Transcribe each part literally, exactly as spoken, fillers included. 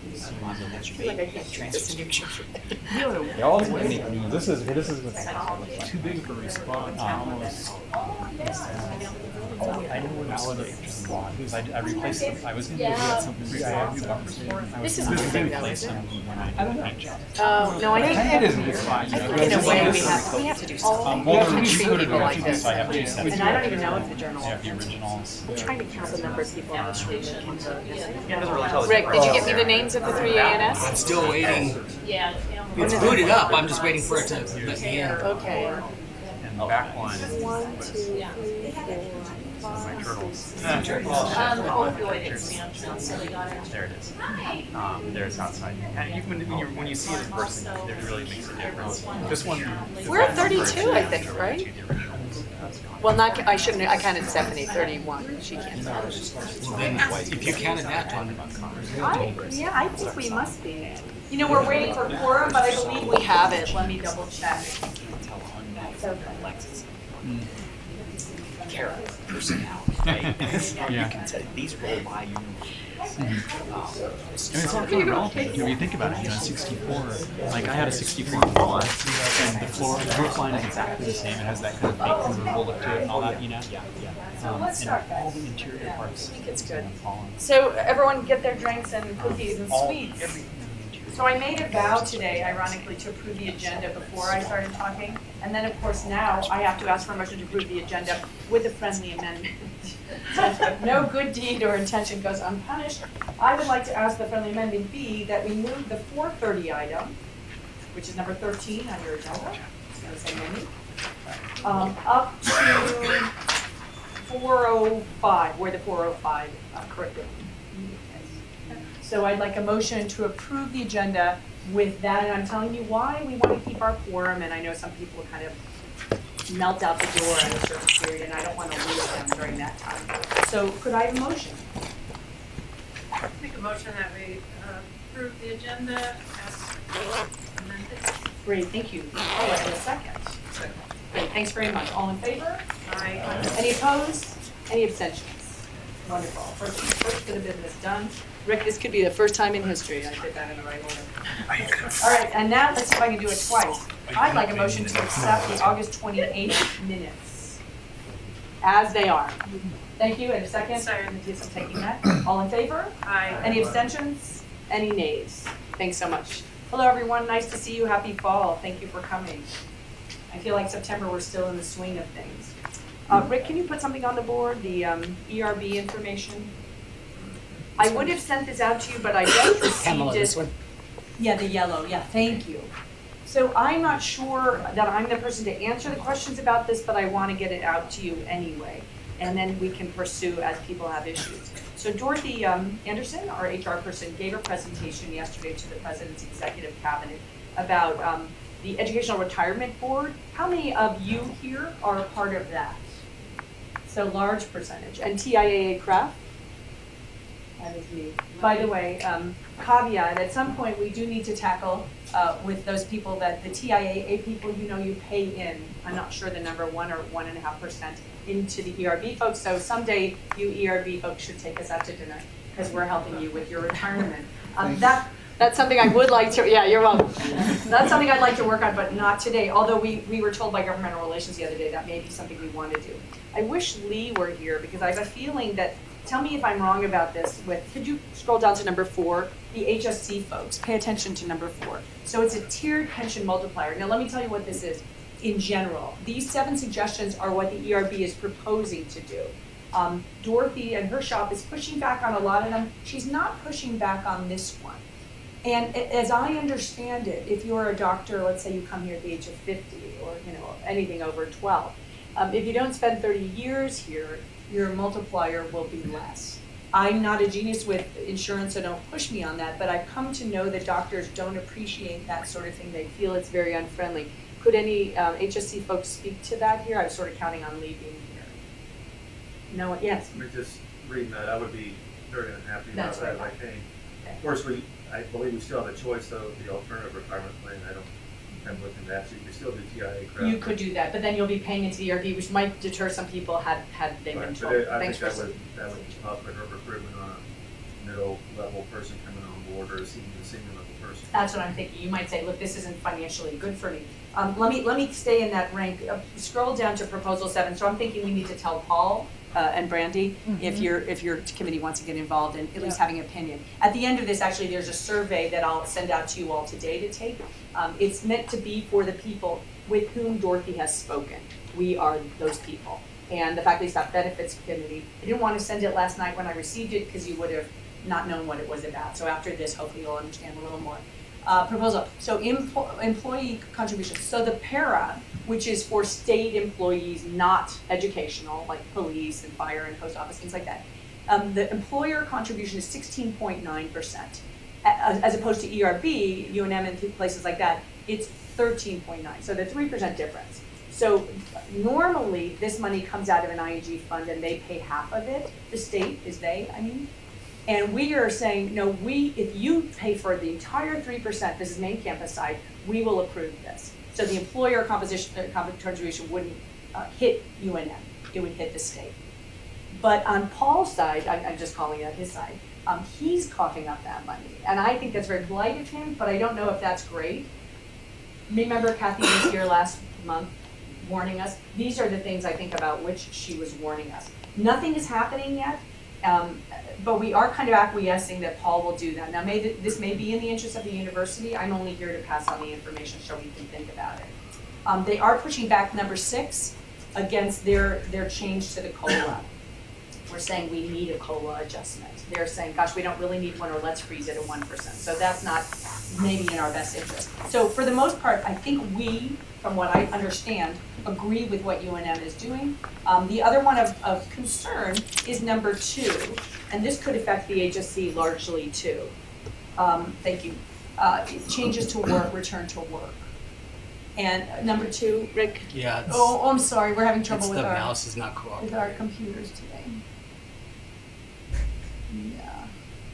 series of I feel like I can't keep this anymore. They're all unique news. This is this is what's Too big of a response. Almost. I know what validate because I, I replaced them. I was going to do something. I had new bumpers for it. I was This is going the to thing, though, replace isn't them it? when I did the night job. Oh, no, I think, It isn't, it's fine. I think in a way we have, we have to do something. Um, We well, have to we treat put it people like originally, this. so I have two sets. And I don't even know if the journal, I have the originals. I'm trying to count the number of people on the street that came to. tell Rick, did you get me the names of the three A N S? I'm still waiting. It's booted up. I'm just waiting for it to let me in. Okay. And the back one, One, two, three, four, my five, turtles. six, Um, There it is. Um, there's outside. And you, when, when, you when you see it in person, it really makes a difference. This one. this We're at one- thirty-two, I think, right? The originals. That's gone. Well, not, I shouldn't, I counted Stephanie, thirty-one, she can't. Well, then, if you counted that, Tony. I, yeah, I think we must be. You know, we're waiting for quorum, but I believe we have it, let me double check. Character, personality, right? Yeah. You can tell these roll by you. And it's all kind of relative. If you think about it, you know, sixty-four, like I had a sixty-four floor, and the floor, the roof line is exactly the same. It has that kind of fake removable look to it and all that, you know? Yeah, yeah. Um, Let's and start, all guys. the interior parts. I think it's good. Fallen. So everyone get their drinks and cookies and All- sweets. everything in the interior. So I made a vow today, ironically, to approve the agenda before I started talking. And then, of course, now I have to ask for a motion to approve the agenda with a friendly amendment. So if no good deed or intention goes unpunished, I would like to ask the friendly amendment be that we move the four thirty item, which is number thirteen on your agenda. It's gonna say menu. Um, up to four oh five, where the four oh five uh, curriculum. So I'd like a motion to approve the agenda with that, and I'm telling you why we want to keep our quorum, and I know some people kind of melt out the door at a certain period, and I don't want to lose them during that time. So could I have a motion? Make a motion that we uh, approve the agenda as amended. Great, thank you. I'll let you a second. Great, thanks very much. All in favor? Aye. Any opposed? Any abstentions? Wonderful. First, first bit of business done. Rick, this could be the first time in history I did that in the right order. All right, and now let's see if I can do it twice. I'd like a motion to accept the August twenty-eighth minutes as they are. Thank you, and a second. Second. Yes, I'm taking that. All in favor? Aye. Any abstentions? Any nays? Thanks so much. Hello, everyone. Nice to see you. Happy fall. Thank you for coming. I feel like September, we're still in the swing of things. Uh, Rick, can you put something on the board, the um, E R B information? I would have sent this out to you, but I just Pamela, received this it. one. Yeah, the yellow, yeah, thank you. So I'm not sure that I'm the person to answer the questions about this, but I want to get it out to you anyway. And then we can pursue as people have issues. So Dorothy um, Anderson, our H R person, gave a presentation yesterday to the President's Executive Cabinet about um, the Educational Retirement Board. How many of you here are a part of that? So large percentage. And T I A A Craft? That is me. By the way, um, caveat, at some point, we do need to tackle uh, with those people that the T I A A people, you know, you pay in, I'm not sure the number, one or one and a half percent into the E R B folks. So someday you E R B folks should take us out to dinner because we're helping you with your retirement. Um, that That's something I would like to, yeah, you're welcome. That's something I'd like to work on, but not today. Although we, we were told by governmental relations the other day that may be something we want to do. I wish Lee were here because I have a feeling that, tell me if I'm wrong about this, with, could you scroll down to number four? The H S C folks, pay attention to number four. So it's a tiered pension multiplier. Now let me tell you what this is in general. These seven suggestions are what the E R B is proposing to do. Um, Dorothy and her shop is pushing back on a lot of them. She's not pushing back on this one. And as I understand it, if you're a doctor, let's say you come here at the age of fifty or you know anything over twelve, um, if you don't spend thirty years here, your multiplier will be less. I'm not a genius with insurance, so don't push me on that, but I've come to know that doctors don't appreciate that sort of thing. They feel it's very unfriendly. Could any um, H S C folks speak to that here? I was sort of counting on Lee being here. No, yes. I mean, just reading that, I would be very unhappy about That's that, right. I think. Okay. Of course, we, I believe we still have a choice though, of the alternative retirement plan, I don't, I'm looking at that, so you can still do T I A credit. You could do that, but then you'll be paying into the E R B, which might deter some people had, had they been Right, told. but it- I Thanks think for that would, that would help with her recruitment on a middle level person coming on board or a senior, a senior level person. That's what I'm thinking. You might say, look, this isn't financially good for me. Um, let me, let me stay in that rank. Uh, scroll down to proposal seven. So I'm thinking we need to tell Paul uh, and Brandy if your, if your committee wants to get involved in at least having an opinion. At the end of this, actually, there's a survey that I'll send out to you all today to take. Um, it's meant to be for the people with whom Dorothy has spoken. We are those people. And the faculty staff benefits committee, I didn't want to send it last night when I received it because you would have not known what it was about. So after this, hopefully you'll understand a little more. Uh, proposal, so empl- employee contributions. So the para, which is for state employees, not educational, like police and fire and post office, things like that. Um, the employer contribution is sixteen point nine percent. As opposed to E R B, U N M and places like that, it's thirteen point nine, so the three percent difference. So normally, this money comes out of an I N G fund and they pay half of it. The state is they, I mean. And we are saying, no, we, if you pay for the entire three percent, this is main campus side, we will approve this. So the employer composition, uh, contribution wouldn't uh, hit U N M, it would hit the state. But on Paul's side, I, I'm just calling it his side, um, he's coughing up that money. And I think that's very polite of him, but I don't know if that's great. Remember Kathy was here last month warning us? These are the things I think about which she was warning us. Nothing is happening yet. Um, but we are kind of acquiescing that Paul will do that. Now, may th- this may be in the interest of the university. I'm only here to pass on the information so we can think about it. Um, they are pushing back number six against their, their change to the COLA. We're saying we need a COLA adjustment. They're saying, gosh, we don't really need one, or let's freeze it at one percent. So that's not maybe in our best interest. So for the most part, I think we, from what I understand, agree with what U N M is doing. Um, the other one of, of concern is number two, and this could affect the H S C largely too. Um, thank you. Uh, changes to work, return to work. And uh, number two, Rick? Yeah. It's, Oh, oh, I'm sorry, we're having trouble it's with the our, mouse is not with cooperating. our computers today. Yeah.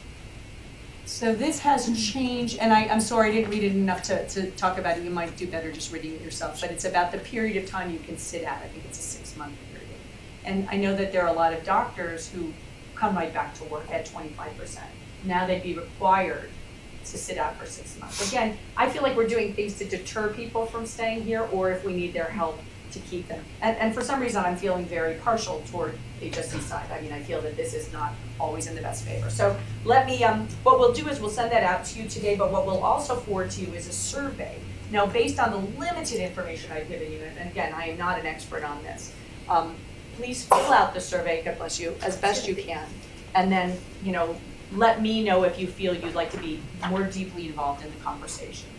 So this has changed, and I, I'm sorry I didn't read it enough to, to talk about it. You might do better just reading it yourself, but it's about the period of time you can sit at. I think it's a six-month period. And I know that there are a lot of doctors who come right back to work at twenty-five percent. Now they'd be required to sit out for six months. Again, I feel like we're doing things to deter people from staying here, or if we need their help to keep them. And, and for some reason, I'm feeling very partial toward H S C side. I mean, I feel that this is not always in the best favor. So let me, um, what we'll do is we'll send that out to you today, but what we'll also forward to you is a survey. Now, based on the limited information I've given you, and again, I am not an expert on this, um, please fill out the survey, God bless you, as best you can. And then, you know, let me know if you feel you'd like to be more deeply involved in the conversation.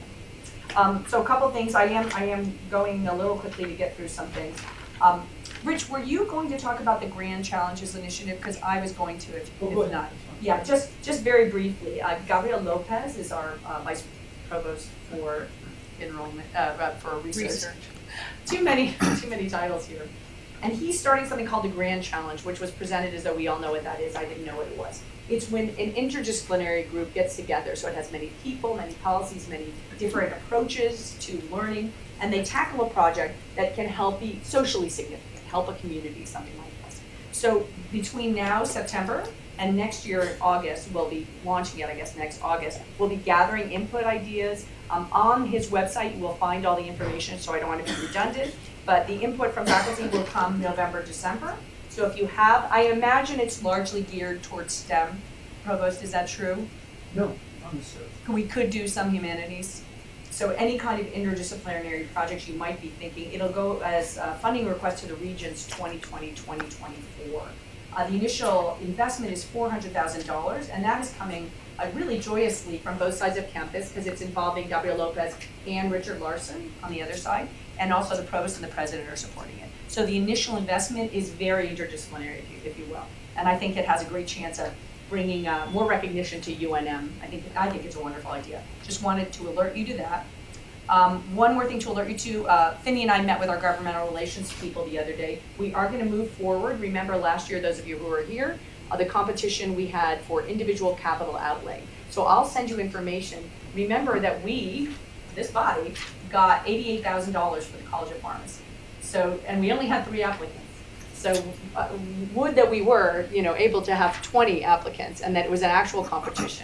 Um, so a couple things, I am I am going a little quickly to get through some things. Um, Rich, were you going to talk about the Grand Challenges Initiative? Because I was going to, if, Oh, if not. Yeah, just just very briefly, uh, Gabriel Lopez is our uh, Vice Provost for enrollment, uh, for research. Research. Too many, too many titles here. And he's starting something called the Grand Challenge, which was presented as though we all know what that is. I didn't know what it was. It's when an interdisciplinary group gets together, so it has many people, many policies, many different approaches to learning, and they tackle a project that can help be socially significant, help a community, something like this. So between now, September, and next year in August, we'll be launching it, I guess, next August. We'll be gathering input ideas. Um, on his website, you will find all the information, so I don't want to be redundant, but the input from faculty will come November, December. So if you have, I imagine it's largely geared towards STEM. Provost, is that true? No, not necessarily. We could do some humanities. So any kind of interdisciplinary projects you might be thinking, it'll go as a funding request to the regions twenty twenty, twenty twenty-four. Uh, the initial investment is four hundred thousand dollars, and that is coming uh, really joyously from both sides of campus, because it's involving Gabriel Lopez and Richard Larson on the other side, and also the provost and the president are supporting it. So the initial investment is very interdisciplinary, if you, if you will, and I think it has a great chance of bringing uh, more recognition to U N M. I think I think it's a wonderful idea. Just wanted to alert you to that. Um, one more thing to alert you to, uh, Finney and I met with our governmental relations people the other day. We are going to move forward. Remember last year, those of you who were here, uh, the competition we had for individual capital outlay. So I'll send you information. Remember that we, this body, got eighty-eight thousand dollars for the College of Pharmacy. So, and we only had three applicants. So uh, would that we were, you know, able to have twenty applicants and that it was an actual competition, not just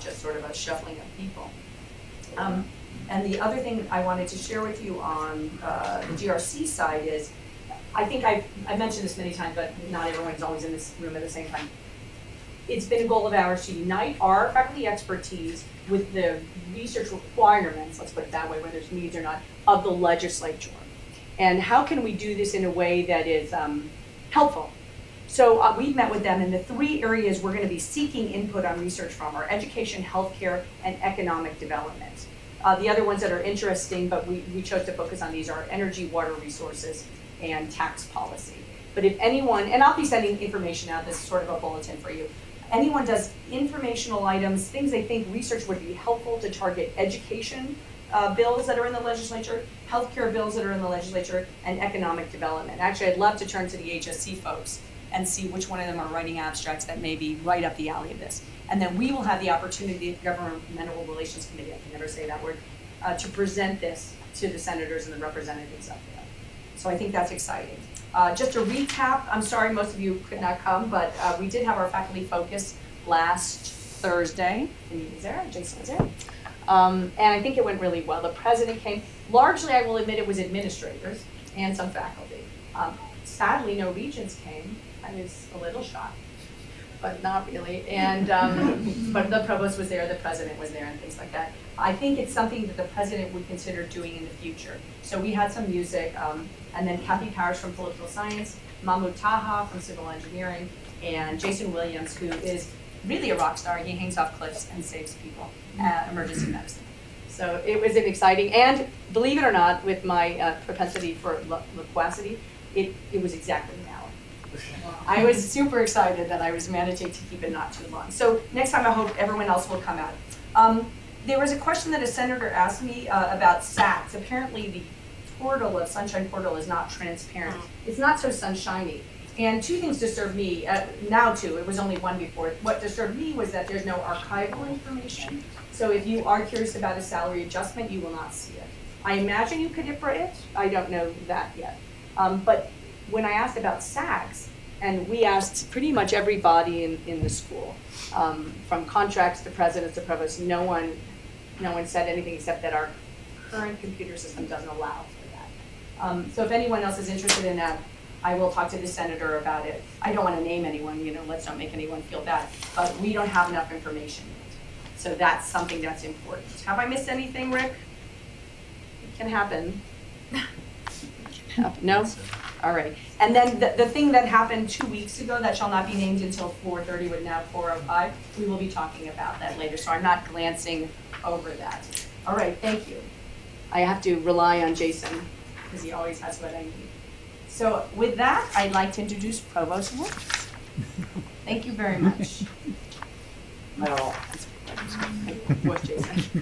just sort of a shuffling of people. Um, and the other thing I wanted to share with you on uh, the G R C side is, I think I've, I've mentioned this many times, but not everyone's always in this room at the same time. It's been a goal of ours to unite our faculty expertise with the research requirements, let's put it that way, whether it's needs or not, of the legislature. And how can we do this in a way that is um, helpful? So uh, we've met with them in the three areas we're gonna be seeking input on research from are education, healthcare, and economic development. Uh, the other ones that are interesting, but we, we chose to focus on these, are energy, water resources, and tax policy. But if anyone, and I'll be sending information out, this is sort of a bulletin for you. Anyone does informational items, things they think research would be helpful to target education uh, bills that are in the legislature, healthcare bills that are in the legislature, and economic development. Actually, I'd love to turn to the H S C folks and see which one of them are writing abstracts that may be right up the alley of this. And then we will have the opportunity, the Governmental Relations Committee, I can never say that word, uh, to present this to the senators and the representatives up there. So I think that's exciting. Uh, just to recap, I'm sorry most of you could not come, but uh, we did have our faculty focus last Thursday. Amy was there, Jason was there. Um, and I think it went really well. The president came. Largely, I will admit, it was administrators and some faculty. Um, sadly, no regents came. I was a little shocked, but not really. And um, but the provost was there, the president was there, and things like that. I think it's something that the president would consider doing in the future. So we had some music, um, and then Kathy Parrish from political science, Mahmoud Taha from civil engineering, and Jason Williams, who is really a rock star. He hangs off cliffs and saves people, uh, emergency medicine. So it was an exciting, and believe it or not, with my uh, propensity for lo loquacity, it, it was exactly an hour. I was super excited that I was managing to keep it not too long. So next time I hope everyone else will come out. Um, there was a question that a senator asked me uh, about S A Cs. Apparently the portal of Sunshine Portal is not transparent. It's not so sunshiny. And two things disturbed me, uh, now two, it was only one before. What disturbed me was that there's no archival information. So if you are curious about a salary adjustment, you will not see it. I imagine you could I P R A it, I don't know that yet. Um, but when I asked about S A Cs, and we asked pretty much everybody in, in the school, um, from contracts to presidents to provosts, no one, no one said anything except that our current computer system doesn't allow for that. Um, so if anyone else is interested in that, I will talk to the senator about it. I don't want to name anyone, you know, let's not make anyone feel bad, but we don't have enough information yet. So that's something that's important. Have I missed anything, Rick? It can happen. No? All right. And then the, the thing that happened two weeks ago that shall not be named until four thirty, with now four oh five, we will be talking about that later, so I'm not glancing over that. All right, thank you. I have to rely on Jason, because he always has what I need. So with that, I'd like to introduce Provost Wood. Thank you very much. Hi all. What, Jason?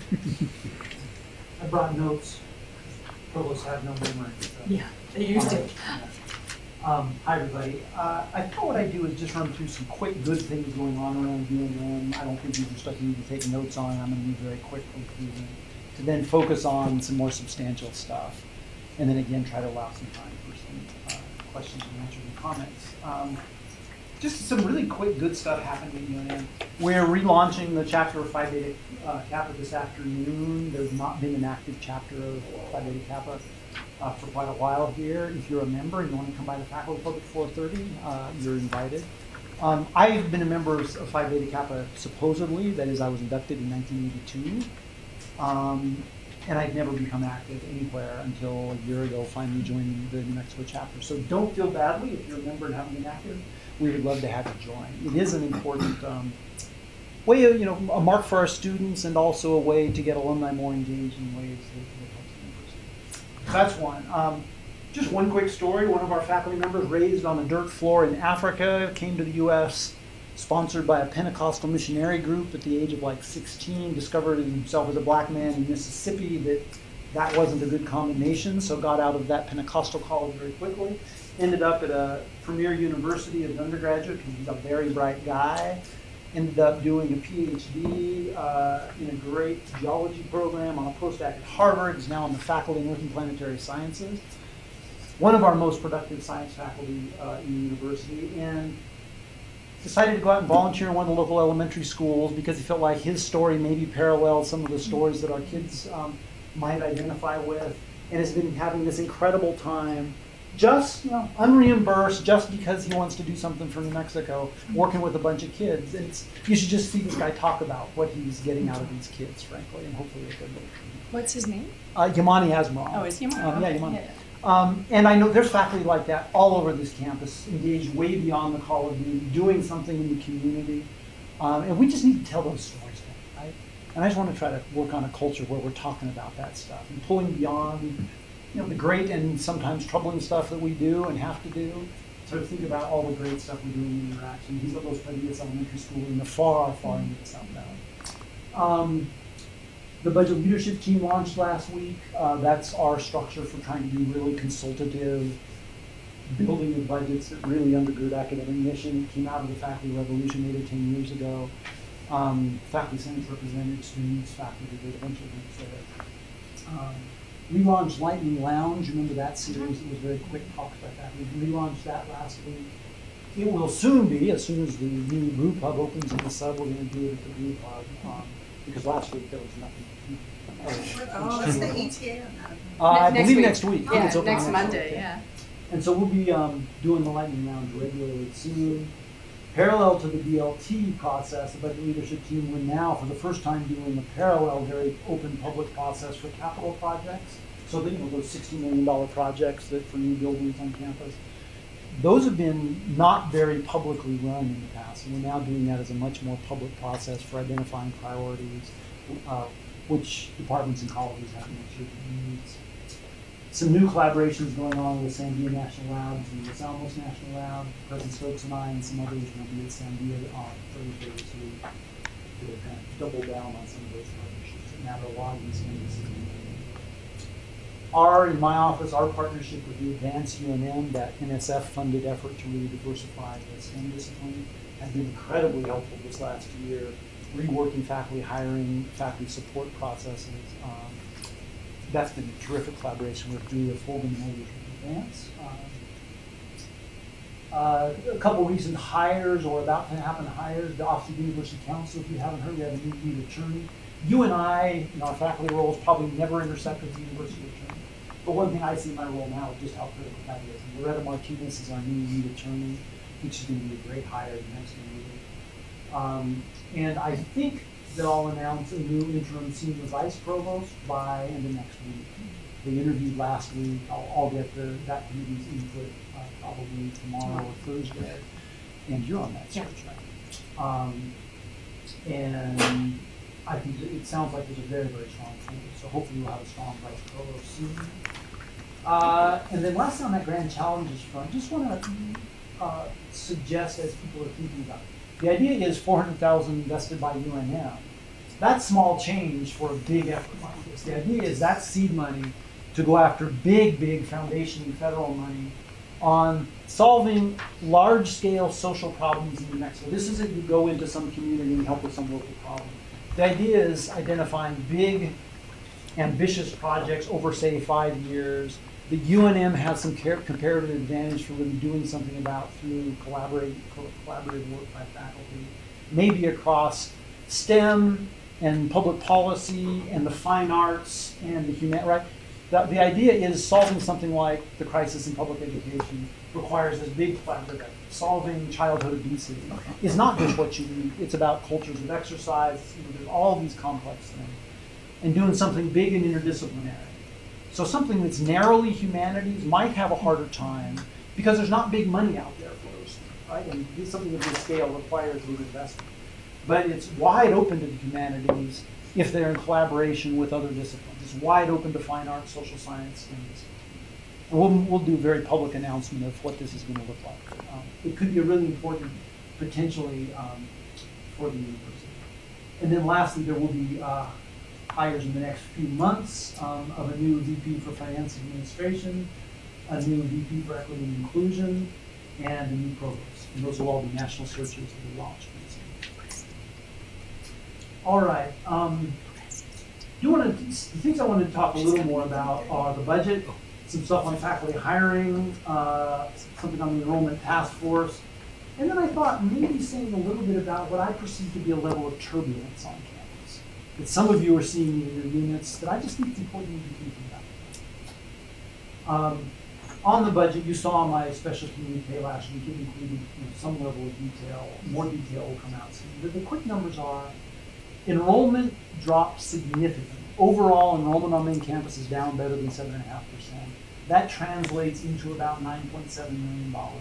I brought notes. Provosts have no memory. So. Yeah, they used to. Um, hi everybody. Uh, I thought what I'd do is just run through some quick good things going on around U N M. I don't think these are stuff you need to take notes on. I'm going to move very quickly through them to then focus on some more substantial stuff. And then again, try to allow some time for some uh, questions and answers and comments. Um, just some really quick good stuff happening at U N M. We're relaunching the chapter of Phi Beta uh, Kappa this afternoon. There's not been an active chapter of Phi Beta Kappa uh, for quite a while here. If you're a member and you want to come by the Faculty Club at four thirty, uh, you're invited. Um, I've been a member of Phi Beta Kappa supposedly, that is, I was inducted in nineteen eighty-two. Um, and I'd never become active anywhere until a year ago, finally joining the New Mexico chapter. So don't feel badly if you're a member and haven't been active. We would love to have you join. It is an important um, way, of, you know, a mark for our students, and also a way to get alumni more engaged in ways that, that helps the university. So that's one. Um, just one quick story. One of our faculty members, raised on a dirt floor in Africa, came to the U S sponsored by a Pentecostal missionary group at the age of like sixteen, discovered himself as a black man in Mississippi that that wasn't a good combination, so got out of that Pentecostal college very quickly. Ended up at a premier university as an undergraduate because he's a very bright guy. Ended up doing a PhD uh, in a great geology program on a postdoc at Harvard. Is now on the faculty in Earth and Planetary Sciences. One of our most productive science faculty uh, in the university. And decided to go out and volunteer in one of the local elementary schools because he felt like his story maybe paralleled some of the stories that our kids um, might identify with, and has been having this incredible time, just, you know, unreimbursed, just because he wants to do something for New Mexico, working with a bunch of kids. And it's, you should just see this guy talk about what he's getting out of these kids, frankly, and hopefully it's good. What's his name? Uh, Yamani Asmaron. Oh, is Yamani? Um, yeah, Okay. Yamani. Yeah, yeah. Um, and I know there's faculty like that all over this campus, engaged way beyond the call of duty, doing something in the community. Um, and we just need to tell those stories, right? And I just want to try to work on a culture where we're talking about that stuff and pulling beyond, you know, the great and sometimes troubling stuff that we do and have to do. So to think about all the great stuff we do in the interaction. He's at Los Padillas Elementary School in the far, far end of the South Valley. Um, The budget leadership team launched last week. Uh, that's our structure for trying to be really consultative, building of budgets that really undergird academic mission. It came out of the faculty revolution eight or ten years ago. Um, faculty senate represented students, faculty did a bunch of things there. Um, we launched Lightning Lounge. Remember that series? It was very quick talks by faculty. We relaunched that last week. It will soon be, as soon as the new brew pub opens in the sub, we're going to do it at the brew pub. Um, because last week there was nothing. Oh, what's the E T A on that? Uh, I Next believe week. next week. I think Yeah, it's open next week, Monday, yeah. And so we'll be um, doing the Lightning Lounge regularly soon. Parallel to the B L T process, the budget leadership team, we're now, for the first time, doing a parallel, very open public process for capital projects. So that, you know, those sixty million dollar projects that for new buildings on campus. Those have been not very publicly run in the past, and we're now doing that as a much more public process for identifying priorities, uh, which departments and colleges have maturity needs. Some new collaborations going on with Sandia National Labs and Los Alamos National Lab. President Stokes and I and some others will be at Sandia on Thursday this week to kind of double down on some of those partnerships that matter a lot in Sandia City. Our, in my office, our partnership with the Advanced U N M, that N S F-funded effort to really diversify the STEM discipline, has been incredibly helpful this last year, reworking faculty hiring, faculty support processes. Um, that's been a terrific collaboration with Julia Fulgham and others with Advance. Um, uh, a couple recent hires, or about to happen hires, the Office of University Counsel, if you haven't heard, we have a new lead attorney. You and I, in our faculty roles, probably never intersect with the university attorney. But one thing I see in my role now is just how critical that is. And Loretta Martinez is our new lead attorney. I think she's going to be a great hire the next year. Um, and I think they'll announce a new interim senior vice provost by end of next week. They interviewed last week. I'll, I'll get the, that committee's input uh, probably tomorrow or Thursday. And you're on that search, right? Um, and I think it, it sounds like there's a very, very strong team. So hopefully we'll have a strong vice provost soon. Uh, and then last on that grand challenges front, just want to uh, suggest, as people are thinking about it, the idea is four hundred thousand dollars invested by U N M. That's small change for a big effort like this. The idea is that's seed money to go after big, big foundation and federal money on solving large-scale social problems in New Mexico. This isn't you go into some community and help with some local problem. The idea is identifying big, ambitious projects over, say, five years. The U N M has some comparative advantage for really doing something about through collaborate, collaborative work by faculty, maybe across STEM and public policy and the fine arts and the human, right? The, the idea is solving something like the crisis in public education requires this big collaborative effort. Solving childhood obesity is not just what you need. It's about cultures of exercise. You know, there's all these complex things. And doing something big and interdisciplinary. So something that's narrowly humanities might have a harder time because there's not big money out there for those things, right? And something of this scale requires big investment. But it's wide open to the humanities if they're in collaboration with other disciplines. It's wide open to fine arts, social science, and disciplines. And we'll, we'll do a very public announcement of what this is going to look like. Um, it could be a really important, potentially, um, for the university. And then lastly, there will be uh, hires in the next few months um, of a new V P for Finance Administration, a new V P for Equity and Inclusion, and a new provost. And those will all be national searches that will launch. All right. Um, you want to, the things I wanted to talk a little more about are the budget, some stuff on faculty hiring, uh, something on the enrollment task force, And then I thought maybe saying a little bit about what I perceive to be a level of turbulence on campus that some of you are seeing in your units that I just think it's important to be thinking about. Um, on the budget, you saw my special communique last week, it included you know, some level of detail. More detail will come out soon. But the quick numbers are, enrollment dropped significantly. Overall, enrollment on main campus is down better than seven point five percent. That translates into about nine point seven million dollars.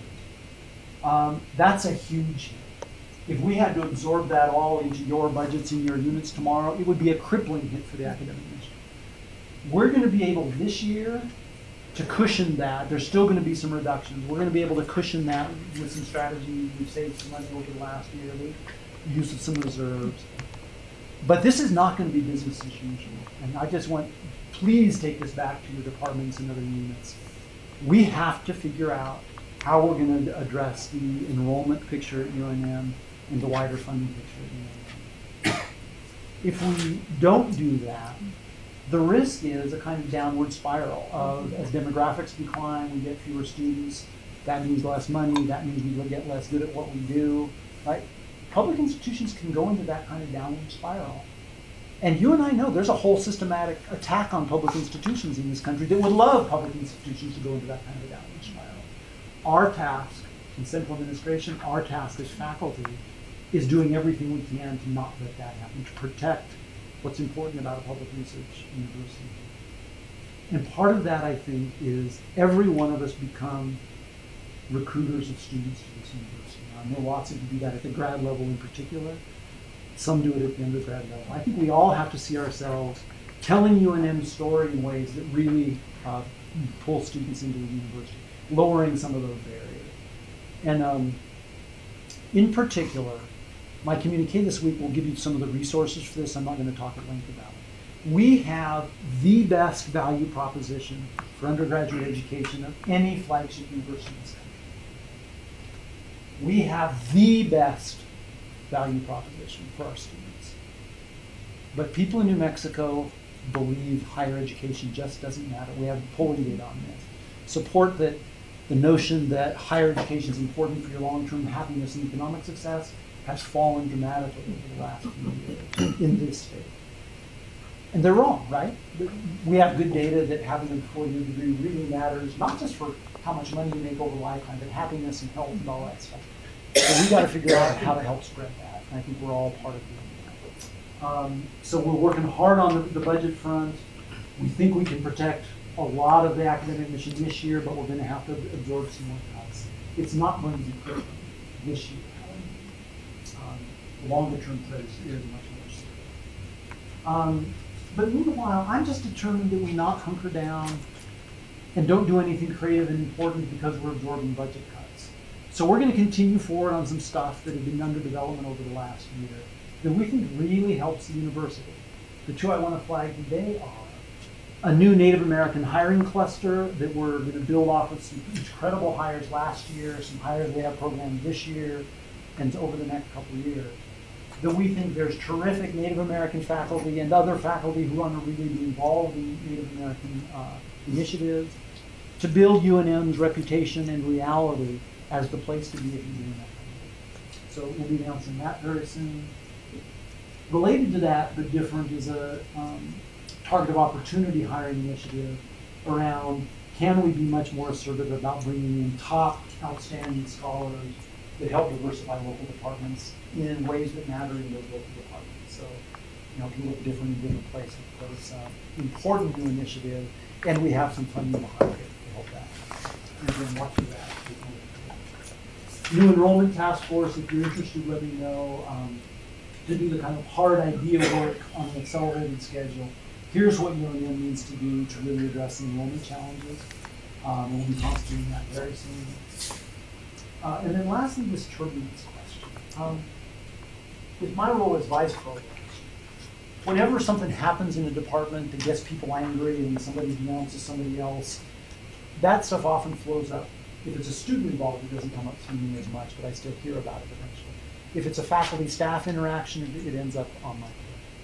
Um, that's a huge hit. If we had to absorb that all into your budgets in your units tomorrow, it would be a crippling hit for the academic mission. We're going to be able this year to cushion that. There's still going to be some reductions. We're going to be able to cushion that with some strategies. We've saved some money over the last year, the use of some reserves. But this is not going to be business as usual. And I just want, please take this back to your departments and other units. We have to figure out how we're going to address the enrollment picture at U N M and the wider funding picture at U N M. If we don't do that, the risk is a kind of downward spiral of as demographics decline, we get fewer students, that means less money, that means we get less good at what we do, right? Public institutions can go into that kind of downward spiral. And you and I know there's a whole systematic attack on public institutions in this country that would love public institutions to go into that kind of a downward spiral. Our task in central administration, our task as faculty, is doing everything we can to not let that happen, to protect what's important about a public research university. And part of that, I think, is every one of us become recruiters of students to this university. I know lots of you do that at the grad level in particular. Some do it at the undergrad level. I think we all have to see ourselves telling U N M's story in ways that really uh, pull students into the university, lowering some of those barriers. And um, in particular, my communique this week will give you some of the resources for this. I'm not going to talk at length about it. We have the best value proposition for undergraduate education of any flagship university in this country. We have the best value proposition for our students. But people in New Mexico believe higher education just doesn't matter. We have polling data on this. Support that the notion that higher education is important for your long-term happiness and economic success has fallen dramatically over the last few years in this state. And they're wrong, right? We have good data that having a four-year degree really matters, not just for how much money you make over a lifetime, but happiness and health and all that stuff. So we got to figure out how to help spread that. And I think we're all part of doing that. Um, so we're working hard on the, the budget front. We think we can protect a lot of the academic mission this year, but we're going to have to absorb some more cuts. It's not going to be quick this year. Um, the longer term threat is, is much more serious. Um, but meanwhile, I'm just determined that we not hunker down and don't do anything creative and important because we're absorbing budget cuts. So we're going to continue forward on some stuff that had been under development over the last year that we think really helps the university. The two I want to flag today are a new Native American hiring cluster that we're going to build off of some incredible hires last year, some hires we have programmed this year, and over the next couple of years. That we think there's terrific Native American faculty and other faculty who want to really be involved in Native American uh, initiatives to build U N M's reputation and reality as the place to be if you're doing that kind of thing. So we'll be announcing that very soon. Related to that, but different, is a um, targeted opportunity hiring initiative around can we be much more assertive about bringing in top outstanding scholars that help diversify local departments in ways that matter in those local departments. So, you know, it can look different in different places, but it's an important new initiative, and we have some funding behind it to help that. And then watch for that. New enrollment task force, if you're interested, let me know. Um, to do the kind of hard idea work on an accelerated schedule. Here's what U N M needs to do to really address the enrollment challenges. Um, we'll be concentrating that very soon. Uh, and then lastly, this turbulence question. Um, with my role as vice provost, whenever something happens in a department that gets people angry and somebody denounces somebody else, that stuff often flows up. If it's a student involved, it doesn't come up through me as much, but I still hear about it eventually. If it's a faculty-staff interaction, it, it ends up on my plate.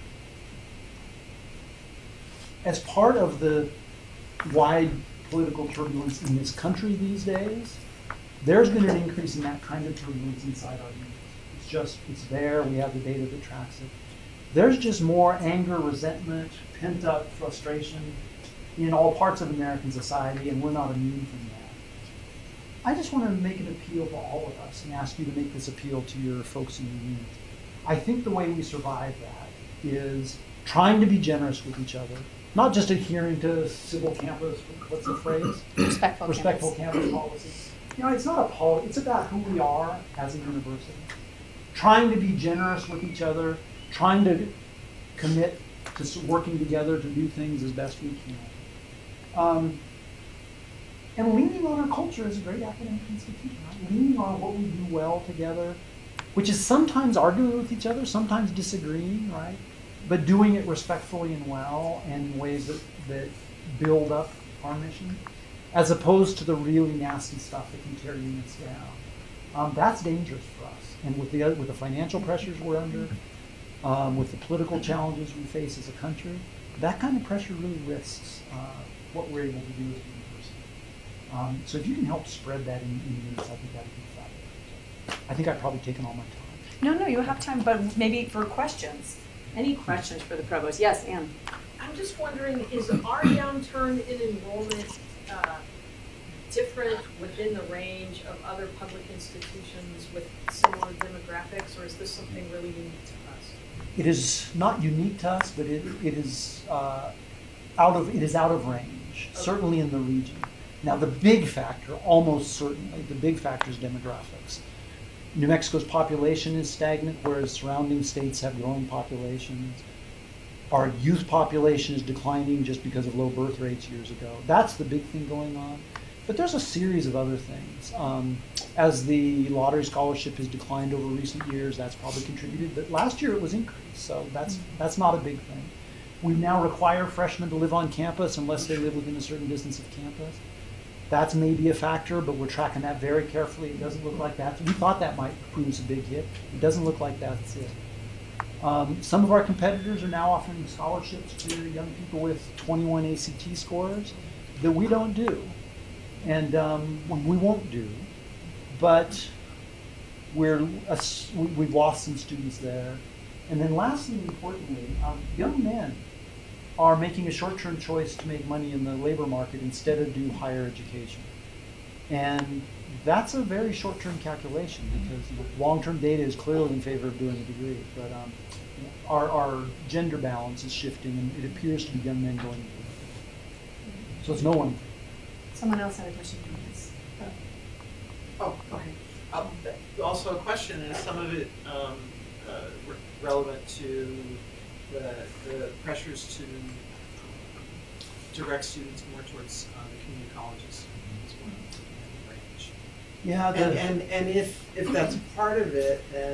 As part of the wide political turbulence in this country these days, there's been an increase in that kind of turbulence inside our youth. It's just, it's there, we have the data that tracks it. There's just more anger, resentment, pent-up frustration in all parts of American society, and we're not immune from that. I just want to make an appeal to all of us and ask you to make this appeal to your folks in your unit. I think the way we survive that is trying to be generous with each other, not just adhering to civil campus, what's the phrase? Respectful Respectful campus policy. You know, it's not a policy, it's about who we are as a university. Trying to be generous with each other, trying to commit to s- working together to do things as best we can. Um, and leaning on our culture as a great academic institution, right? Leaning on what we do well together, which is sometimes arguing with each other, sometimes disagreeing, right? But doing it respectfully and well and in ways that, that build up our mission, as opposed to the really nasty stuff that can tear units down. Um, that's dangerous for us. And with the, with the financial pressures we're under, um, with the political challenges we face as a country, that kind of pressure really risks uh, what we're able to do as a university. Um, so if you can help spread that in, in units, I think that would be fabulous. I think I've probably taken all my time. No, no, you have time, but maybe for questions. Any questions for the provost? Yes, Anne. I'm just wondering, is our downturn in enrollment uh, different within the range of other public institutions with similar demographics, or is this something really unique to us? It is not unique to us, but it, it is uh, out of it is out of range, certainly in the region. Now, the big factor, almost certainly, the big factor is demographics. New Mexico's population is stagnant, whereas surrounding states have growing populations. Our youth population is declining just because of low birth rates years ago. That's the big thing going on. But there's a series of other things. Um, as the lottery scholarship has declined over recent years, that's probably contributed. But last year it was increased, so that's that's not a big thing. We now require freshmen to live on campus unless they live within a certain distance of campus. That's maybe a factor, but we're tracking that very carefully. It doesn't look like that. We thought that might prove a big hit. It doesn't look like that's it. Um, some of our competitors are now offering scholarships to young people with twenty-one A C T scores that we don't do, and um, we won't do. But we're uh, we've lost some students there. And then lastly, and importantly, um, young men are making a short-term choice to make money in the labor market instead of do higher education. And that's a very short-term calculation because you know, long-term data is clearly in favor of doing a degree. But um, our, our gender balance is shifting, and it appears to be young men going into it. So it's no one. Someone else had a question. Yes. Oh, okay. Um, also a question, and some of it um, uh, re- relevant to the, the pressures to um, direct students more towards uh, the community colleges as one of the range. Yeah, And, and and if if that's part of it, then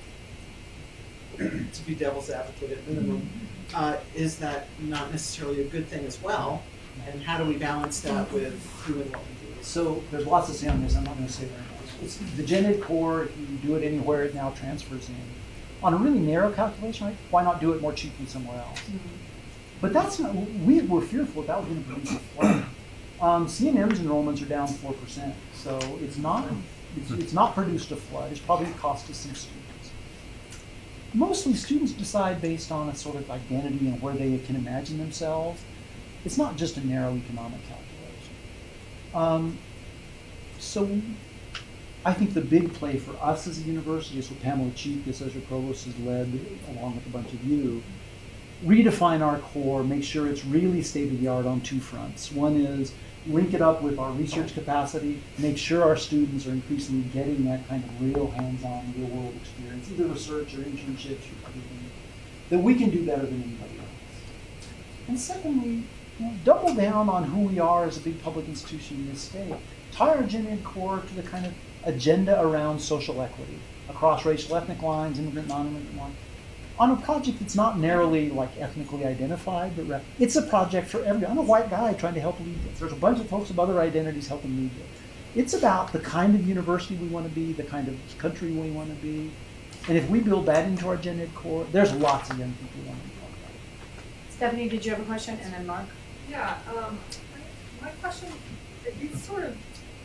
to be devil's advocate at minimum, uh, is that not necessarily a good thing as well? And how do we balance that with doing what we do? So there's lots to say on this. I'm not going to say very much. It's the Gen Ed core, if you do it anywhere, it now transfers in. On a really narrow calculation, right? Why not do it more cheaply somewhere else? Mm-hmm. But that's not, we were fearful that was going to produce a flood. Um, C N M's enrollments are down four percent, so it's not, it's, it's not produced a flood. It's probably cost us some students. Mostly students decide based on a sort of identity and where they can imagine themselves. It's not just a narrow economic calculation. Um, so I think the big play for us as a university is what Pamela Cheek, the associate provost, has led along with a bunch of you. Redefine our core, make sure it's really state-of-the-art on two fronts. One is link it up with our research capacity, make sure our students are increasingly getting that kind of real hands-on, real-world experience, either research or internships or other things, that we can do better than anybody else. And secondly, you know, double down on who we are as a big public institution in this state. Tie our Gen Ed core to the kind of agenda around social equity across racial ethnic lines, immigrant, non-immigrant lines, on a project that's not narrowly like ethnically identified, but it's a project for everyone. I'm a white guy trying to help lead this. There's a bunch of folks of other identities helping lead this. It's about the kind of university we want to be, the kind of country we want to be. And if we build that into our Gen Ed core, there's lots of young people who want to be part of that. Stephanie, did you have a question? And then Mark? Yeah, um, my question, you sort of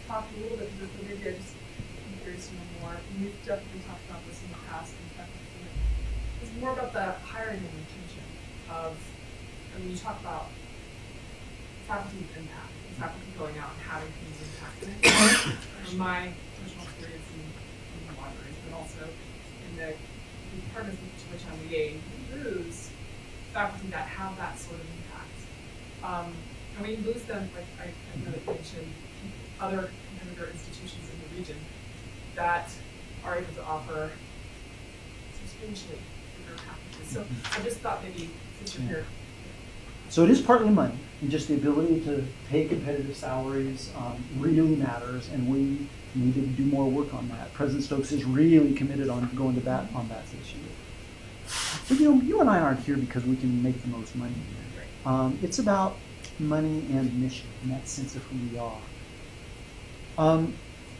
talked a little bit to this, but maybe I just, I'm curious to know more. And we've definitely talked about this in the past, in fact, it's more about the hiring and retention of, I mean, you talk about faculty impact, and faculty going out and having things impacting. From my personal experience in, in the libraries, but also in the departments to which I'm liaising, we lose faculty that have that sort of impact. Um, and we lose them, like I, I know that you mentioned other competitor institutions in the region that are able to offer substantially bigger packages. So I just thought maybe since you're here. So it is partly money, and just the ability to pay competitive salaries um, really matters, and we need to do more work on that. President Stokes is really committed on going to bat on that this year. But you know, you and I aren't here because we can make the most money here. Um, it's about money and mission, and that sense of who we are. Um,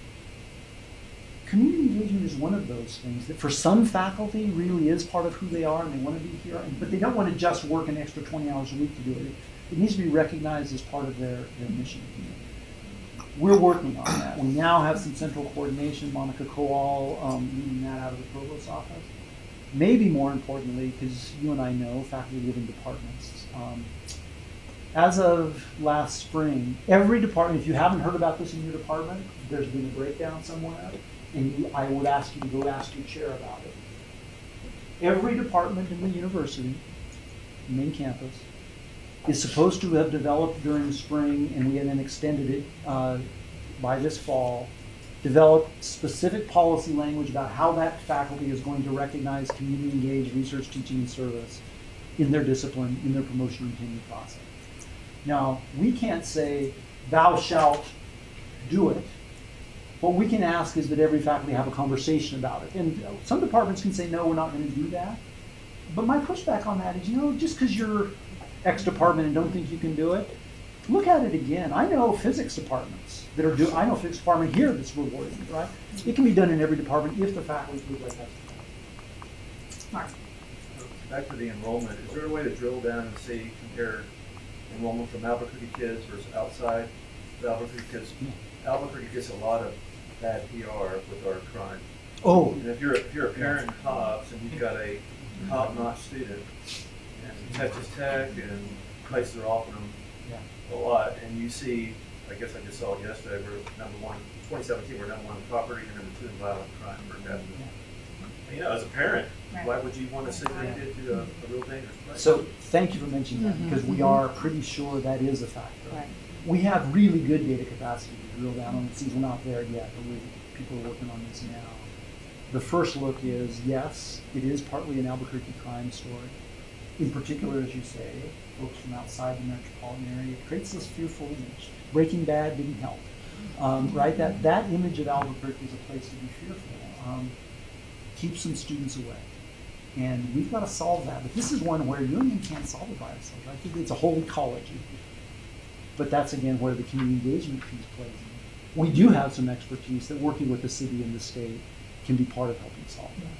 community engagement is one of those things that for some faculty really is part of who they are and they want to be here, and, but they don't want to just work an extra twenty hours a week to do it. It needs to be recognized as part of their, their mission. We're working on that. We now have some central coordination, Monica Kowal um, leading that out of the provost's office. Maybe more importantly, because you and I know, faculty live in departments. Um, as of last spring, every department, if you haven't heard about this in your department, there's been a breakdown somewhere, and you, I would ask you to go ask your chair about it. Every department in the university, main campus, is supposed to have developed during the spring, and we have then extended it uh, by this fall, developed specific policy language about how that faculty is going to recognize community engaged research, teaching, and service in their discipline, in their promotion and tenure process. Now, we can't say, thou shalt do it. What we can ask is that every faculty have a conversation about it. And some departments can say, no, we're not going to do that. But my pushback on that is, you know, just because you're X department and don't think you can do it, look at it again. I know physics departments that are doing, I know physics department here that's rewarding, right? It can be done in every department if the faculty would like that. Mark. Back to the enrollment, is there a way to drill down and see, compare enrollment from Albuquerque kids versus outside of Albuquerque? Because Albuquerque gets a lot of bad P R with our crime. Oh. And if you're, if you're a parent in Hobbs and you've got a top-notch student, and Texas Tech and places are offering them Yeah. a lot, and you see, I guess I just saw it yesterday, we're number one, twenty seventeen, we're number one in property and number two in violent crime per capita. Yeah. You know, as a parent, Right. why would you want to send your kid to a, a real dangerous place? So thank you for mentioning that, Mhm. because we are pretty sure that is a factor. Right. We have really good data capacity to drill down on it since we're not there yet, but we, people are working on this now. The first look is, yes, it is partly an Albuquerque crime story. In particular, as you say, folks from outside the metropolitan area, it creates this fearful image. Breaking Bad didn't help, um, right? That, that image of Albuquerque is a place to be fearful. Um, keep some students away. And we've got to solve that. But this is one where U N M can't solve it by itself. I think it's a whole ecology. But that's, again, where the community engagement piece plays in. We do have some expertise that working with the city and the state can be part of helping solve that.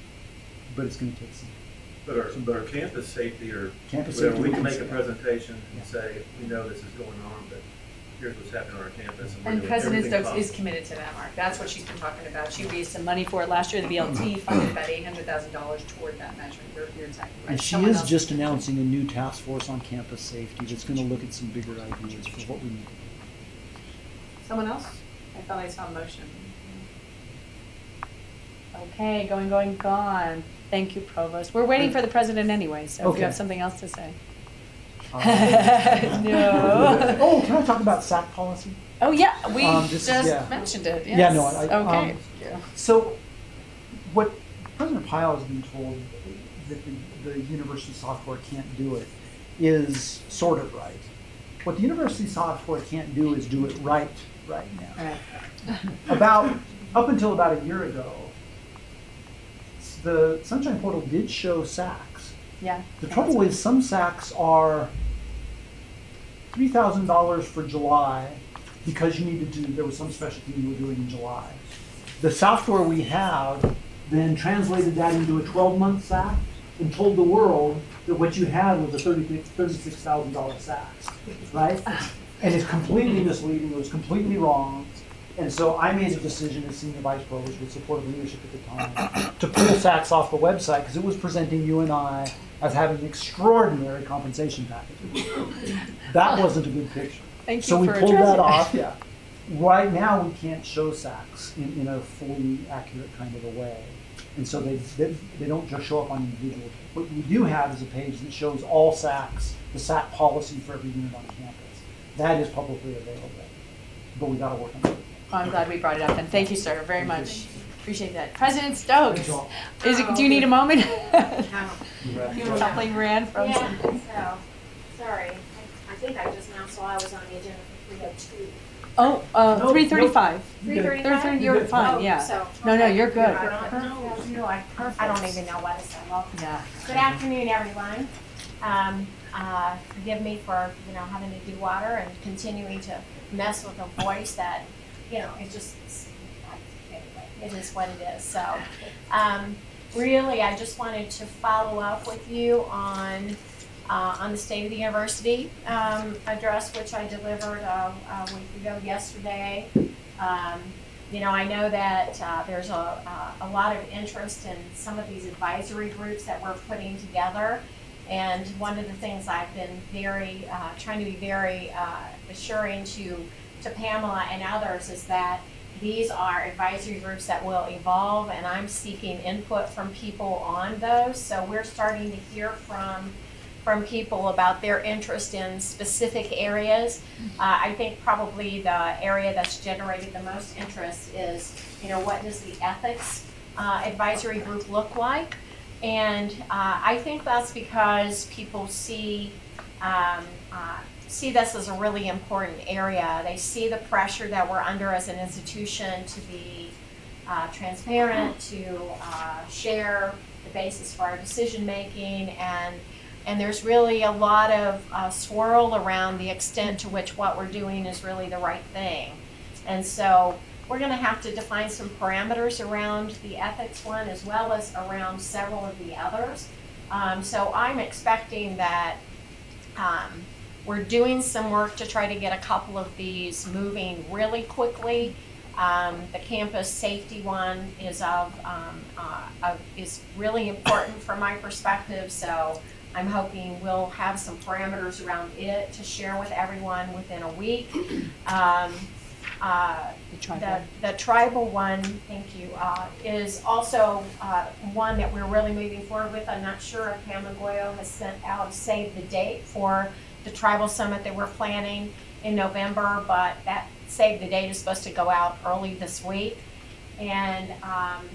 But it's going to take some. But our, but our campus safety or Campus whatever, safety we can we make can a say. presentation Yeah. and say, we know this is going on, but here's what's happening on our campus. we're And doing President everything Stokes is possible. committed to that, Mark. That's what she's been talking about. She raised some money for it last year. The B L T funded about eight hundred thousand dollars toward that measure. You're, you're exactly right. And she Someone is else- just announcing a new task force on campus safety that's going to look at some bigger ideas for what we need to do. Someone else? I thought I saw a motion. Okay, going, going, gone. Thank you, Provost. We're waiting for the president anyway, so if Okay. you have something else to say. Uh, No. Oh, can I talk about S A C policy? Oh, yeah, we Um, this is- just yeah. mentioned it, yes. Yeah, no, I- Okay. um, So, what President Pyle has been told that the, the university software can't do it is sort of right. What the university software can't do is do it right right now. Right. About, up until about a year ago, the Sunshine Portal did show S A Cs. Yeah. The trouble is some S A Cs are three thousand dollars for July because you needed to, there was some specialty you were doing in July. The software we have then translated that into a twelve-month S A C and told the world that what you had was a thirty-six thousand dollars S A C, right? And it's completely misleading, it was completely wrong. And so I made a decision as senior vice provost with support of leadership at the time to pull SACS off the website because it was presenting you and I as having extraordinary compensation packages. That wasn't a good picture. Thank So you we for pulled addressing that it. off, yeah. Right now, we can't show SACS in, in a fully accurate kind of a way. And so they, they, they don't just show up on individual. What we do have is a page that shows all SACs, the SAC policy for every unit on campus. That is publicly available, but we gotta work on it. I'm glad we brought it up, and thank you, sir, very much. Appreciate that. President Stokes, Thanks all. is it, do you need a moment? No. You were something ran from Yeah, something. so, sorry, I, I think I just now saw I was on the agenda for three oh two. Oh, uh, No, three thirty-five. Three thirty-five? Thirty, you're fine, yeah. So. No, no, okay, you're good. I don't know, I, I don't even know what to say. Well, Yeah. good afternoon, everyone. Um, uh, forgive me for, you know, having to do water and continuing to mess with a voice that, you know, it just, it's, anyway, it is what it is. So, um, really, I just wanted to follow up with you on, uh, on the State of the University, um, address, which I delivered a, a week ago yesterday. Um, you know, I know that, uh, there's a, a, a lot of interest in some of these advisory groups that we're putting together. And one of the things I've been very, uh, trying to be very, uh, assuring to, to Pamela and others is that these are advisory groups that will evolve, and I'm seeking input from people on those. So we're starting to hear from, from people about their interest in specific areas. Uh, I think probably the area that's generated the most interest is, you know, what does the ethics uh, advisory group look like? And uh, I think that's because people see um, uh, see this as a really important area. They see the pressure that we're under as an institution to be uh, transparent, to uh, share the basis for our decision making, and and there's really a lot of uh, swirl around the extent to which what we're doing is really the right thing. And so we're going to have to define some parameters around the ethics one as well as around several of the others. Um, so I'm expecting that um, we're doing some work to try to get a couple of these moving really quickly. Um, the campus safety one is of, um, uh, of is really important from my perspective. So I'm hoping we'll have some parameters around it to share with everyone within a week. Um, Uh, the, the tribal one, thank you, uh, is also uh, one that we're really moving forward with. I'm not sure if Pam Magoyo has sent out a save the date for the tribal summit that we're planning in November, but that save the date is supposed to go out early this week. And um,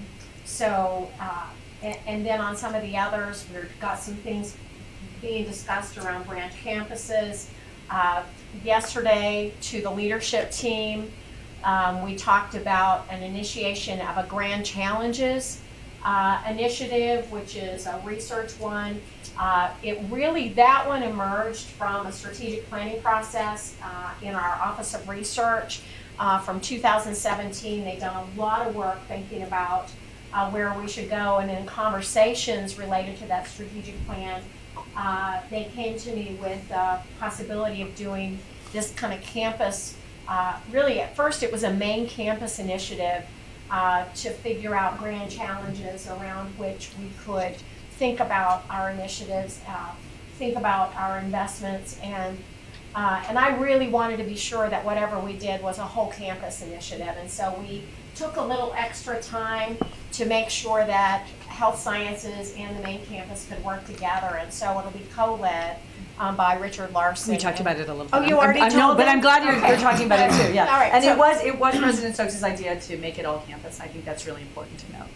so, uh, and, and then on some of the others, we've got some things being discussed around branch campuses. Uh, yesterday to the leadership team, um, we talked about an initiation of a Grand Challenges uh, initiative, which is a research one. Uh, it really, that one emerged from a strategic planning process uh, in our Office of Research uh, from two thousand seventeen. They've done a lot of work thinking about uh, where we should go, and in conversations related to that strategic plan, Uh, they came to me with the possibility of doing this kind of campus. Uh, really, at first, it was a main campus initiative uh, to figure out grand challenges around which we could think about our initiatives, uh, think about our investments, and uh, and I really wanted to be sure that whatever we did was a whole campus initiative. And so we took a little extra time to make sure that health sciences and the main campus could work together, and so it'll be co-led um, by Richard Larson. We talked about it a little bit. Oh, you already I'm, I'm, told No, but them? I'm glad you're, Okay. you're talking about it too, yeah. All right, And so- it was, it was President Stokes' idea to make it all campus. I think that's really important to know.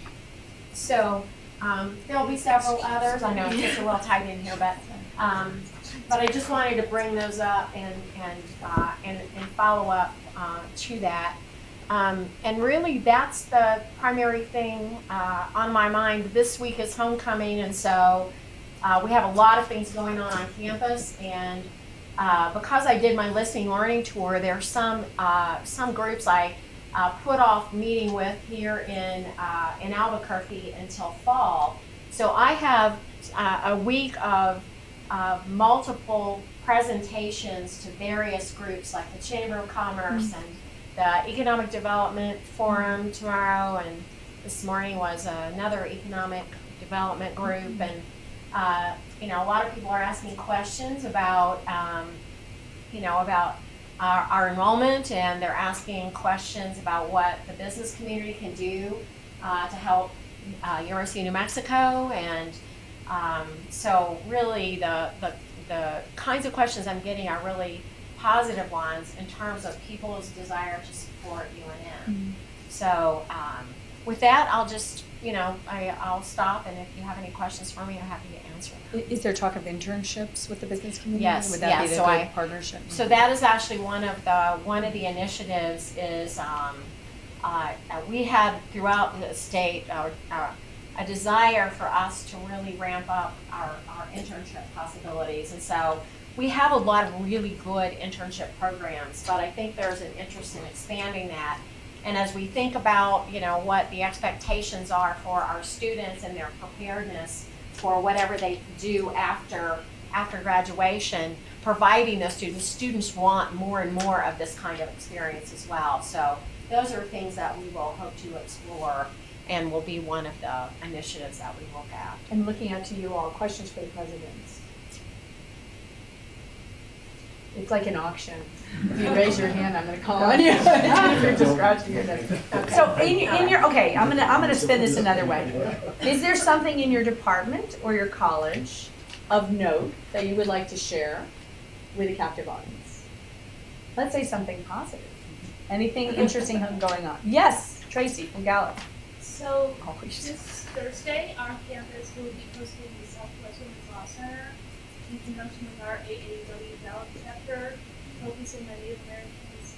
So um, there'll be several others. I know it gets a little tight in here, but um, but I just wanted to bring those up and and uh, and, and follow up uh, to that. Um, and really, that's the primary thing uh, on my mind. This week is homecoming, and so uh, we have a lot of things going on on campus. And uh, because I did my listening learning tour, there are some uh, some groups I uh, put off meeting with here in uh, in Albuquerque until fall. So I have uh, a week of of multiple presentations to various groups, like the Chamber of Commerce and the Economic Development Forum tomorrow, and this morning was another economic development group, and uh, you know, a lot of people are asking questions about, um, you know, about our, our enrollment, and they're asking questions about what the business community can do uh, to help uh, University of New Mexico, and um, so really the, the the kinds of questions I'm getting are really positive ones in terms of people's desire to support U N M. Mm-hmm. So um, with that, I'll just, you know, I, I'll stop, and if you have any questions for me, I'm happy to answer them. Is there talk of internships with the business community? Yes, Would that yeah, be the so good I- partnership? So that is actually one of the, one of the initiatives is, um, uh, uh, we had throughout the state, uh, uh, a desire for us to really ramp up our, our internship possibilities. And so we have a lot of really good internship programs, but I think there's an interest in expanding that. And as we think about, you know, what the expectations are for our students and their preparedness for whatever they do after, after graduation, providing those students, students want more and more of this kind of experience as well. So those are things that we will hope to explore and will be one of the initiatives that we look at. And looking out to you all, questions for the presidents? It's like an auction. If you raise your hand, I'm gonna call on you. If you're just scratching your head. Okay. So in, in your, okay, I'm gonna, I'm gonna spin this another way. Is there something in your department or your college of note that you would like to share with a captive audience? Let's say something positive. Anything interesting going on? Yes, Tracy from Gallup. So Always. this Thursday, our campus will be hosting the Southwest Women's Law Center in conjunction with our A A W Gallup chapter, focusing on Native Americans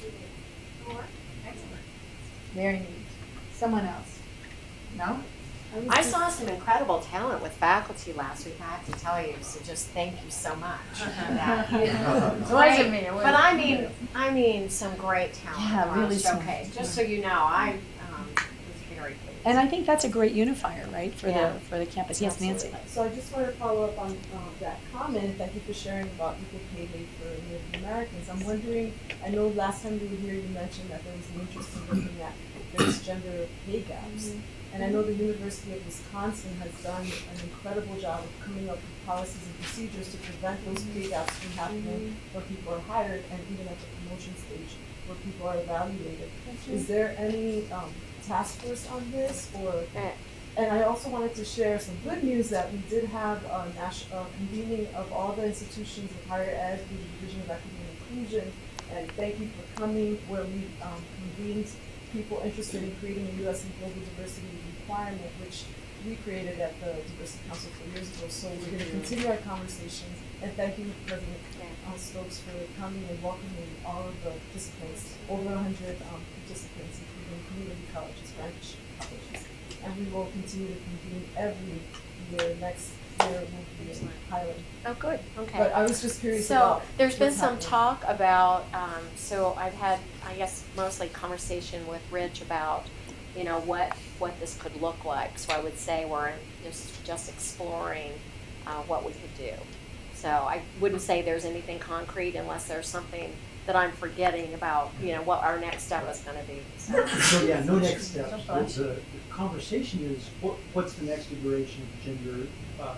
people Or excellent. Very neat. Someone else? No? I saw some incredible talent with faculty last week, I have to tell you, so just thank you so much for that. It wasn't me, it was- But I mean, I mean, some great talent. Yeah, for our really smart. showcase. Just so you know, I um, was very pleased. And I think that's a great unifier, right, for Yeah. the, for the campus. Yes, Nancy. So I just want to follow up on uh, that comment. Thank you for sharing about equal pay day for Native Americans. I'm wondering, I know last time you were here, you mentioned that there was an interest in looking at various gender pay gaps. Mm-hmm. And I know the University of Wisconsin has done an incredible job of coming up with policies and procedures to prevent those pay gaps from happening when people are hired and even at the promotion stage where people are evaluated. Is there any um, task force on this, or? And I also wanted to share some good news that we did have a national uh, convening of all the institutions of higher ed through the Division of Equity and Inclusion. And thank you for coming, where we um, convened people interested in creating a U S and global diversity requirement, which we created at the Diversity Council four years ago. So we're going to continue our conversations. And thank you, President uh, Stokes, for coming and welcoming all of the participants, over one hundred um, participants, including community colleges, branch colleges. And we will continue to convene every year. Next year will be in Highland. Oh, good, okay. But I was just curious So about there's been what's some happening. talk about, um, so I've had, I guess, mostly conversation with Rich about, you know, what, what this could look like. So I would say we're just, just exploring uh, what we could do. So I wouldn't say there's anything concrete unless there's something that I'm forgetting about, you know, what our next step is gonna be. So, So yeah, no next steps. But the, the conversation is, what, what's the next iteration of gender, uh,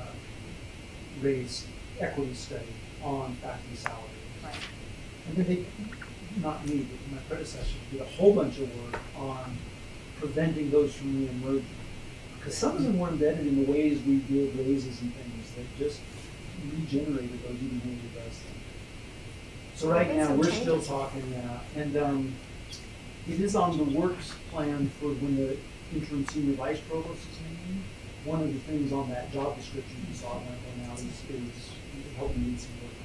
race equity study on faculty salary? Right. And then they, not me, but my predecessors did a whole bunch of work on preventing those from reemerging. Because some of them were embedded in the ways we did raises and things that just regenerated those even more those things. So right There's now, some we're changes. still talking, uh, and um, it is on the works plan for when the interim senior vice provost is named. One of the things on that job description you saw right now is, is helping lead some work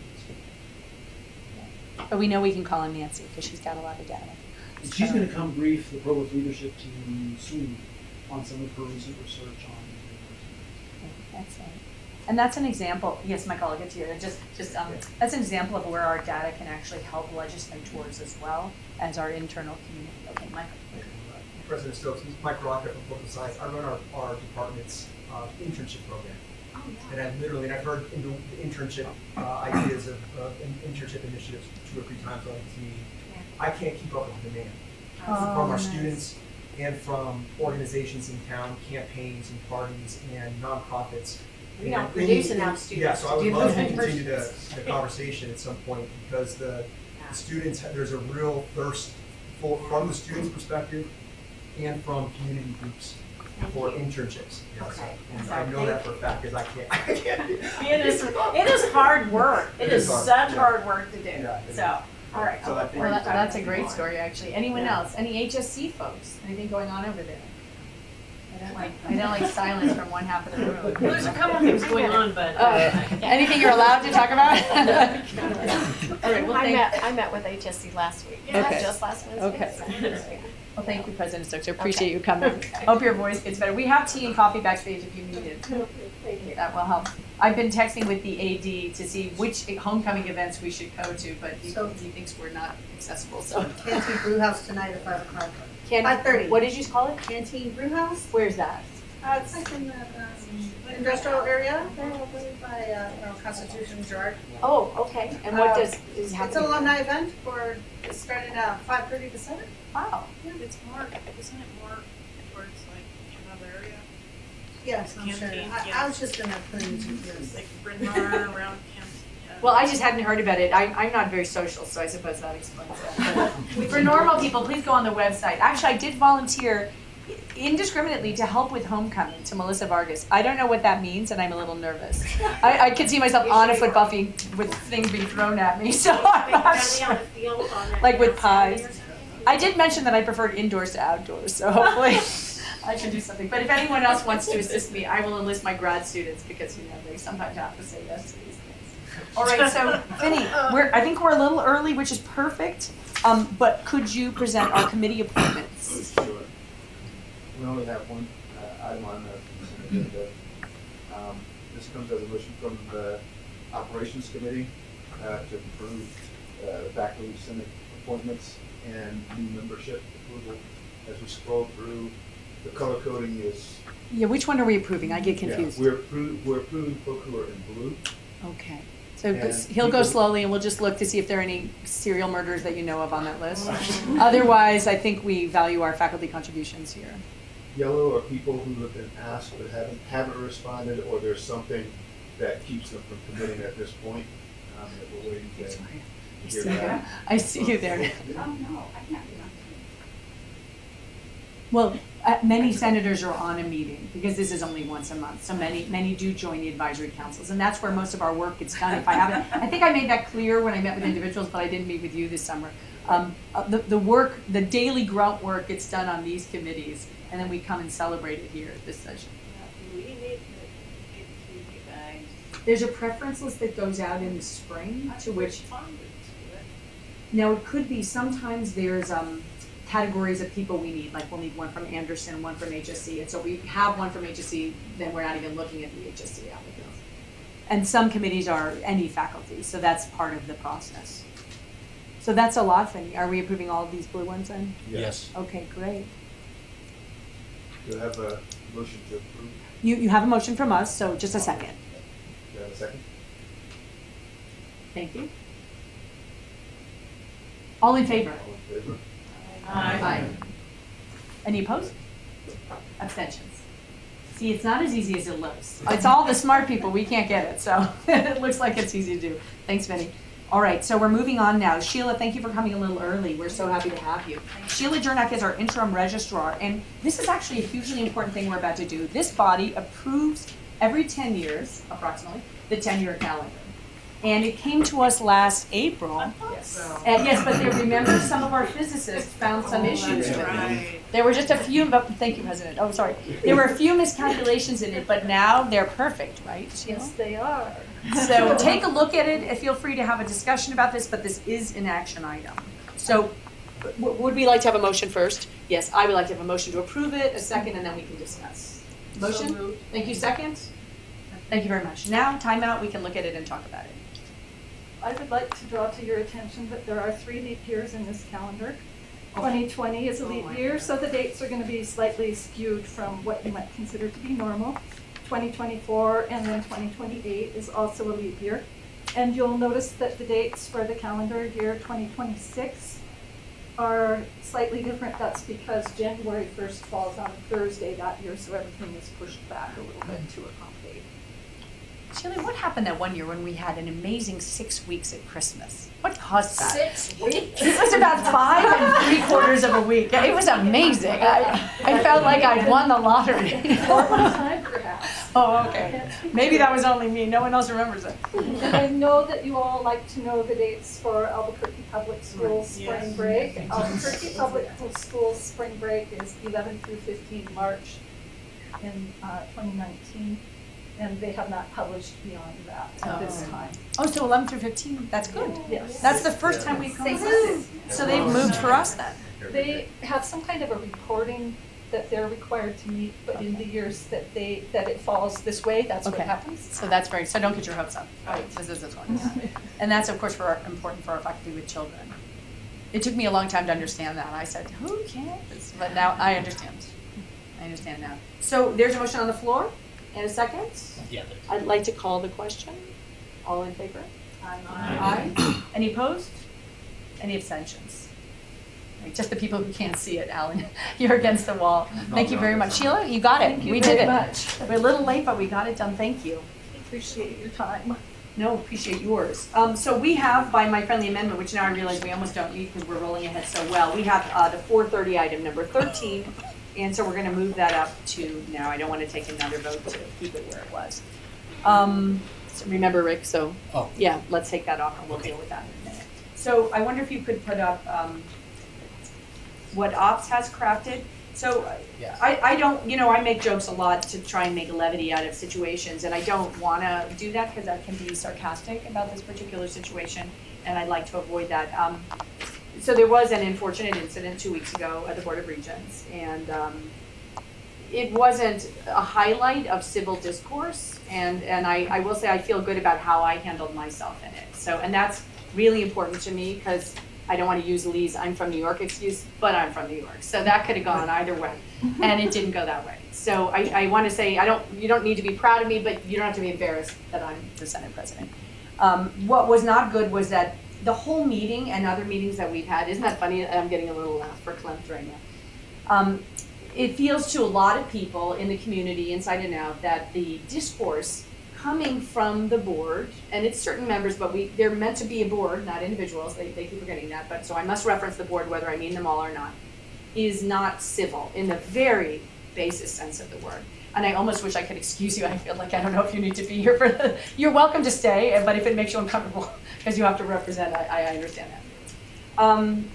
on this. But we know we can call on Nancy because she's got a lot of data. And she's gonna come brief the provost leadership team soon on some of her recent research on. Excellent. And that's an example, yes, Michael, I'll get to you. Just, just, um, that's an example of where our data can actually help legislate towards as well as our internal community. Okay, Michael. President Stokes, this is Mike Rocker from Political Science. I run our, our department's uh, internship program. Oh, yeah. And I've literally, and I've heard in the internship uh, ideas of uh, in- internship initiatives two or three times on this meeting. I can't keep up with the demand Oh, from our nice. students and from organizations in town, campaigns and parties and nonprofits. We don't And- produce and- enough Yeah, students so to I would do love to those continue the, purchases. the conversation at some point because the, the students, there's a real thirst for, from the students' perspective and from community groups for internships. you know, so- Okay. And I know that for a fact because I can't, I can't. It is, it is hard work. It It is is hard, such yeah. hard work to do. Yeah, it So, all right. So I think- Well, that, that's a great story, actually. Anyone Yeah. else? Any H S C folks? Anything going on over there? I don't like, I don't like silence from one half of the room. Well, there's a couple things going on, but. Uh, uh, anything you're allowed to talk about? All right, well, I thank- met, I met with H S C last week, not Okay. just last Wednesday. Okay. so- Well, thank you, President Stokes. I appreciate you coming. Hope your voice gets better. We have tea and coffee backstage if you need it. Thank you. That will help. I've been texting with the A D to see which homecoming events we should go to, but he, So- he thinks we're not accessible, so. Canteen Brew House tonight at five o'clock. Can- Five thirty. What did you call it? Canteen Brew House, Where's that? uh, it's like in the, um, industrial area, there over by, uh, you know, Constitution's Yard. Oh, okay. And what Uh, does, is It's happening? an alumni event for, it's starting at five thirty to seven. Wow. It's more, isn't it more towards like another area? Yes, I'm sure. Canteen, I, I yeah. was just in a clean years. Like Bryn Mawr around Camp. Yeah. Well, I just hadn't heard about it. I, I'm not very social, so I suppose that explains that. But for normal people, please go on the website. Actually, I did volunteer indiscriminately to help with homecoming to Melissa Vargas. I don't know what that means, and I'm a little nervous. I, I could see myself on a football field with things being thrown at me, so I'm not Are they on sure. the field on that Like with Saturday or pies. something? I did mention that I preferred indoors to outdoors, so hopefully I can do something. But if anyone else wants to assist me, I will enlist my grad students because, you know, they sometimes have to say yes to these things. All right, so Vinny, we're, I think we're a little early, which is perfect. Um, but could you present our committee appointments? Sure. We only have one uh, item on the consent agenda. Um, This comes as a motion from the Operations Committee uh, to approve uh, the faculty senate appointments and new membership approval. As we scroll through, the color coding is. Yeah, which one are we approving? I get Yeah, confused. We're approving, we're approving folk who are in blue. Okay. So And he'll go people- slowly and we'll just look to see if there are any serial murders that you know of on that list. Otherwise, I think we value our faculty contributions here. Yellow are people who have been asked but haven't, haven't responded, or there's something that keeps them from committing at this point, um, that we're waiting to I hear see you. back. I see you there. Oh, no, I can't do that. Well, uh, many senators are on a meeting because this is only once a month. So many, many do join the advisory councils, and that's where most of our work gets done. If I haven't, I think I made that clear when I met with individuals, but I didn't meet with you this summer. Um, uh, the, the work, the daily grunt work gets done on these committees, and then we come and celebrate it here at this session. We need to get two bags. There's a preference list that goes out in the spring to which, Responded to it. now it could be, sometimes there's um, categories of people we need, like we'll need one from Anderson, one from H S C, and so we have one from H S C, then we're not even looking at the H S C applicants. And some committees are any faculty, so that's part of the process. So that's a lot, Finny. Are we approving all of these blue ones then? Yes. Okay, great. Do I have a motion to approve? You, you have a motion from us, so just a second. Do I have a second? Thank you. All in favor? All in favor? Aye. Any opposed? Abstentions? See, it's not as easy as it looks. It's all the smart people, we can't get it, so it looks like it's easy to do. Thanks, Vinny. All right, so we're moving on now. Sheila, thank you for coming a little early. We're so happy to have you. Sheila Jernak is our interim registrar, and this is actually a hugely important thing we're about to do. This body approves every ten years, approximately, the ten-year calendar. And it came to us last April. Yes. And yes, but there, remember, some of our physicists found some issues with it. Right. There were just a few, but, thank you, President. Oh, sorry. There were a few miscalculations in it, but now they're perfect, right? Sheila? Yes, they are. So take a look at it, and feel free to have a discussion about this, but this is an action item. So w- would we like to have a motion first? Yes, I would like to have a motion to approve it, a second, and then we can discuss. Motion? So moved. Thank you, second? Thank you very much. Now, time out, we can look at it and talk about it. I would like to draw to your attention that there are three leap years in this calendar. twenty twenty is a leap year, so the dates are going to be slightly skewed from what you might consider to be normal. twenty twenty-four and then twenty twenty-eight is also a leap year. And you'll notice that the dates for the calendar year twenty twenty-six are slightly different. That's because January first falls on a Thursday that year, so everything is pushed back a little bit to accommodate. Shirley, what happened that one year when we had an amazing six weeks at Christmas? What caused that? Six weeks? It was about five and three quarters of a week. It was amazing. I, I felt like I'd won the lottery. Time, perhaps. Oh, okay. Maybe that was only me. No one else remembers it. And I know that you all like to know the dates for Albuquerque Public Schools spring Yes. break. Albuquerque Public Schools spring break is eleven through fifteen March in uh, twenty nineteen. And they have not published beyond that at this Oh. time. Oh, so eleven through fifteen, that's good. Yes. That's the first time we've coincided. So they've moved for us then. They have some kind of a reporting that they're required to meet, but in the years that they, that it falls this way, that's what Okay. happens. So that's very, so don't get your hopes up. Right. This is this one. And that's of course for our, important for our faculty with children. It took me a long time to understand that. I said, who cares? But now I understand. I understand now. So there's a motion on the floor and a second. Yeah. I'd like to call the question. All in favor? Aye. Aye. Any opposed? Any abstentions? Right, just the people who can't see it, Alan. You're against the wall. Thank you very much. Sheila, you got it. Thank you We very did it. much. We're a little late, but we got it done. Thank you. Appreciate your time. No, appreciate yours. Um, so we have, by my friendly amendment, which now I realize we almost don't need because we're rolling ahead so well, we have uh, the four thirty item number thirteen. And so we're going to move that up to now. I don't want to take another vote to keep it where it was. Um, so remember, Rick, so Oh. yeah, let's take that off and we'll deal with that in a minute. So I wonder if you could put up um, what Ops has crafted. So Yeah. I, I don't, you know, I make jokes a lot to try and make levity out of situations, and I don't want to do that because that can be sarcastic about this particular situation, and I'd like to avoid that. Um, so there was an unfortunate incident two weeks ago at the Board of Regents, and um, it wasn't a highlight of civil discourse, and, and I, I will say I feel good about how I handled myself in it. So, and that's really important to me because I don't want to use Lee's I'm from New York excuse, but I'm from New York. So that could have gone either way, and it didn't go that way. So I, I want to say, I don't, you don't need to be proud of me, but you don't have to be embarrassed that I'm the Senate President. Um, what was not good was that the whole meeting and other meetings that we've had, isn't that funny? I'm getting a little laugh for Clempt right now. Um, it feels to a lot of people in the community, inside and out, that the discourse coming from the board, and it's certain members, but we they're meant to be a board, not individuals, they, they keep forgetting that, but so I must reference the board whether I mean them all or not, is not civil in the very basis sense of the word. And I almost wish I could excuse you. I feel like I don't know if you need to be here for the, you're welcome to stay, but if it makes you uncomfortable, because you have to represent, I, I understand that. Um,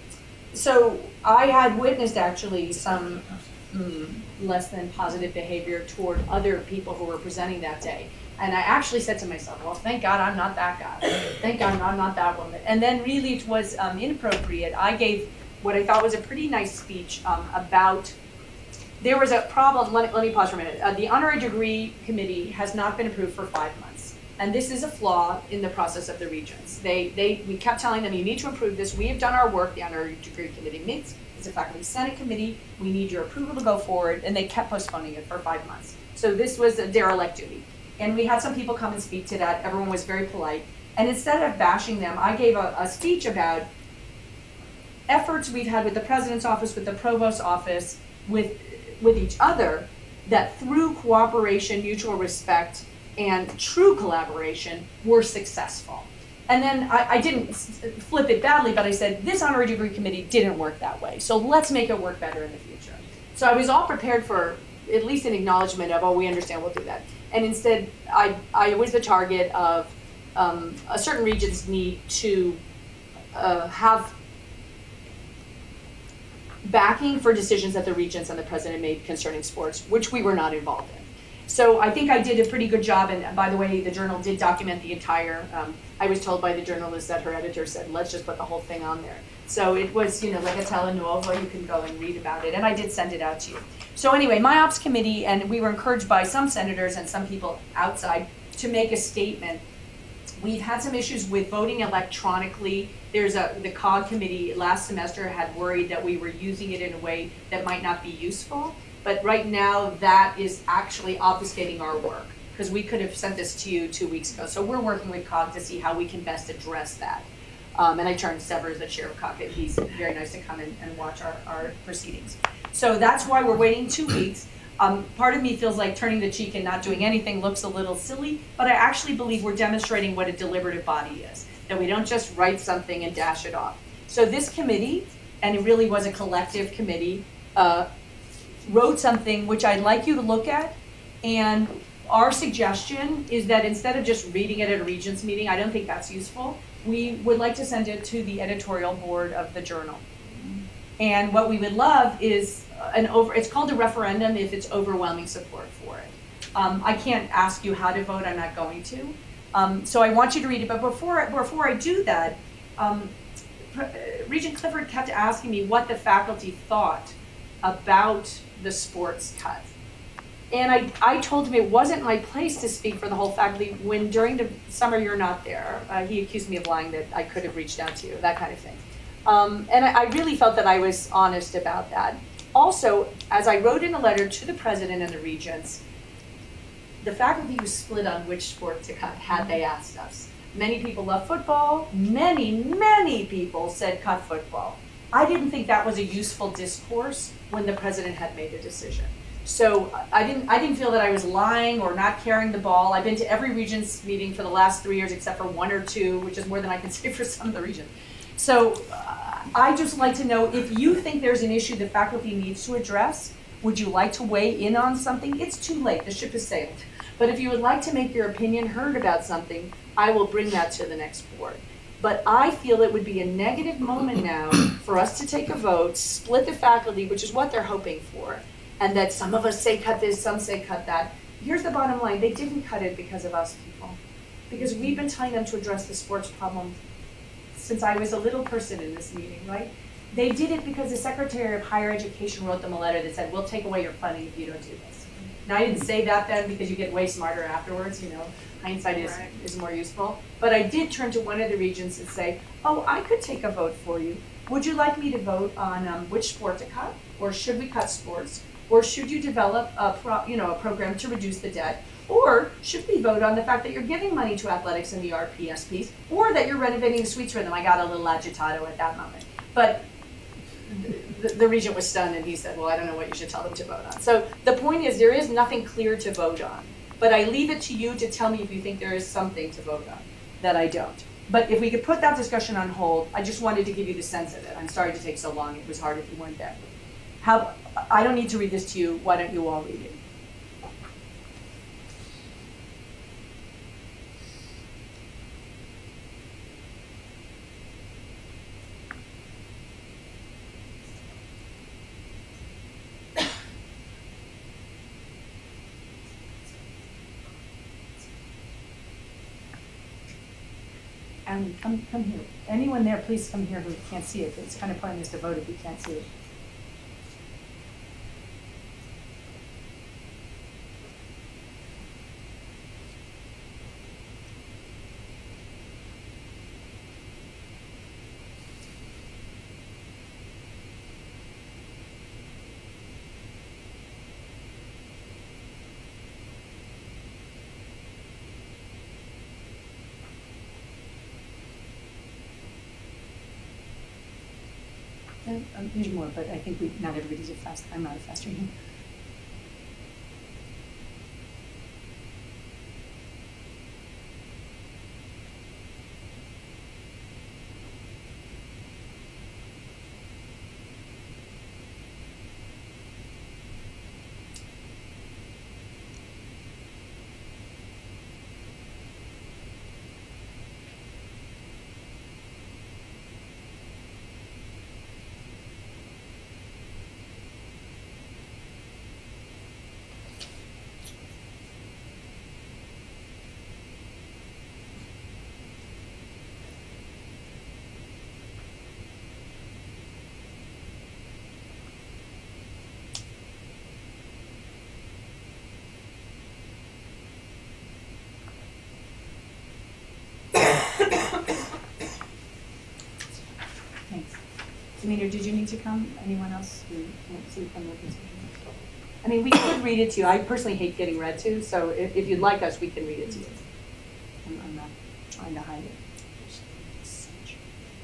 so I had witnessed actually some mm, less than positive behavior toward other people who were presenting that day. And I actually said to myself, well, thank God I'm not that guy. Thank God I'm not that woman. And then really it was um, inappropriate. I gave what I thought was a pretty nice speech um, about, there was a problem, let me, let me pause for a minute. Uh, the honorary degree committee has not been approved for five months. And this is a flaw in the process of the regents. They, they, we kept telling them, you need to approve this. We have done our work, the honorary degree committee meets. It's a faculty senate committee. We need your approval to go forward. And they kept postponing it for five months. So this was a derelict duty. And we had some people come and speak to that. Everyone was very polite. And instead of bashing them, I gave a, a speech about efforts we've had with the president's office, with the provost's office, with, with each other, that through cooperation, mutual respect, and true collaboration, we're successful. And then I, I didn't flip it badly, but I said, this honorary degree committee didn't work that way. So let's make it work better in the future. So I was all prepared for at least an acknowledgement of, oh, we understand, we'll do that. And instead, I, I was the target of um, a certain region's need to uh, have backing for decisions that the regents and the president made concerning sports, which we were not involved in. So I think I did a pretty good job, and by the way, the Journal did document the entire, um, I was told by the journalist that her editor said, let's just put the whole thing on there. So it was, you know, like a telenovela, you can go and read about it, and I did send it out to you. So anyway, my ops committee, and we were encouraged by some senators and some people outside to make a statement. We've had some issues with voting electronically. There's a, the C O G committee last semester had worried that we were using it in a way that might not be useful. But right now, that is actually obfuscating our work, because we could have sent this to you two weeks ago. So we're working with C O G to see how we can best address that. Um, and I turned Sever as the chair of Cockett. He's very nice to come in and watch our, our proceedings. So that's why we're waiting two weeks. Um, part of me feels like turning the cheek and not doing anything looks a little silly, but I actually believe we're demonstrating what a deliberative body is, that we don't just write something and dash it off. So this committee, and it really was a collective committee, uh, wrote something which I'd like you to look at, and our suggestion is that instead of just reading it at a regents meeting, I don't think that's useful, we would like to send it to the editorial board of the Journal. And what we would love is an over, it's called a referendum if it's overwhelming support for it. Um, I can't ask you how to vote, I'm not going to. Um, so I want you to read it, but before, before I do that, um, Regent Clifford kept asking me what the faculty thought about the sports cut. And I, I told him it wasn't my place to speak for the whole faculty when during the summer you're not there. Uh, he accused me of lying that I could have reached out to you, that kind of thing. Um, and I, I really felt that I was honest about that. Also, as I wrote in a letter to the president and the regents, the faculty was split on which sport to cut, had they asked us. Many people love football. Many, many people said cut football. I didn't think that was a useful discourse when the president had made a decision. So I didn't, I didn't feel that I was lying or not carrying the ball. I've been to every regents meeting for the last three years except for one or two, which is more than I can say for some of the regions. So uh, I just like to know if you think there's an issue the faculty needs to address, would you like to weigh in on something? It's too late, the ship has sailed. But if you would like to make your opinion heard about something, I will bring that to the next board. But I feel it would be a negative moment now for us to take a vote, split the faculty, which is what they're hoping for, and that some of us say cut this, some say cut that. Here's the bottom line, they didn't cut it because of us people. Because we've been telling them to address the sports problem since I was a little person in this meeting, right? They did it because the Secretary of Higher Education wrote them a letter that said, we'll take away your funding if you don't do this. Now I didn't say that then because you get way smarter afterwards, you know, hindsight is, right. is more useful. But I did turn to one of the regents and say, oh, I could take a vote for you. Would you like me to vote on um, which sport to cut? Or should we cut sports? Or should you develop a, pro, you know, a program to reduce the debt? Or should we vote on the fact that you're giving money to athletics and the R P S Ps, or that you're renovating the suites for them? I got a little agitato at that moment. But the, the regent was stunned and he said, well, I don't know what you should tell them to vote on. So the point is there is nothing clear to vote on. But I leave it to you to tell me if you think there is something to vote on that I don't. But if we could put that discussion on hold, I just wanted to give you the sense of it. I'm sorry to take so long. It was hard if you weren't there. How, I don't need to read this to you. Why don't you all read it? And come, come here. Anyone there, please come here who can't see it. It's kind of pointless to vote if you can't see it. Um, there's more, but I think we, not everybody's a fast. I'm not a fast reader. Demeter, did you need to come? Anyone else who wants to come with us? I mean, we could read it to you. I personally hate getting read to, so if, if you'd like us, we can read it to you. I'm, I'm not trying to hide it.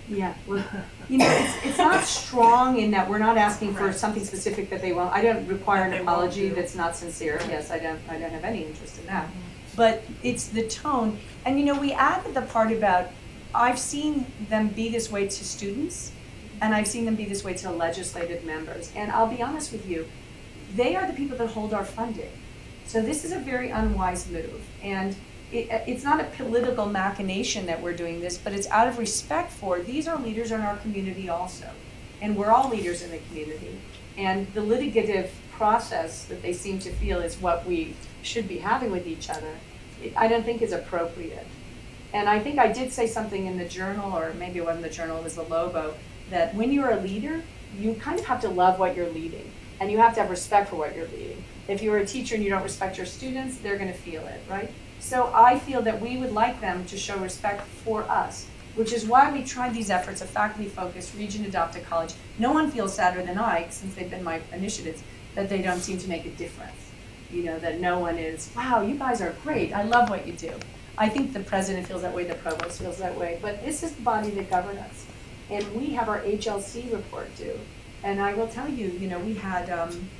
Yeah, well, you know, it's, it's not strong in that we're not asking for something specific that they won't. I don't require an They won't apology do. that's not sincere. Yes, I don't, I don't have any interest in that. But it's the tone, and you know, we added the part about, I've seen them be this way to students, and I've seen them be this way to legislative members. And I'll be honest with you, they are the people that hold our funding. So this is a very unwise move. And it, it's not a political machination that we're doing this, but it's out of respect for, these are leaders in our community also. And we're all leaders in the community. And the litigative process that they seem to feel is what we should be having with each other, it, I don't think is appropriate. And I think I did say something in the journal, or maybe it wasn't the journal, it was the Lobo, that when you're a leader, you kind of have to love what you're leading. And you have to have respect for what you're leading. If you're a teacher and you don't respect your students, they're gonna feel it, right? So I feel that we would like them to show respect for us, which is why we tried these efforts of faculty-focused, region-adopted college. No one feels sadder than I, since they've been my initiatives, that they don't seem to make a difference. You know, that no one is, wow, you guys are great, I love what you do. I think the president feels that way, the provost feels that way, but this is the body that governs us. And we have our H L C report due. And I will tell you, you know, we had, um,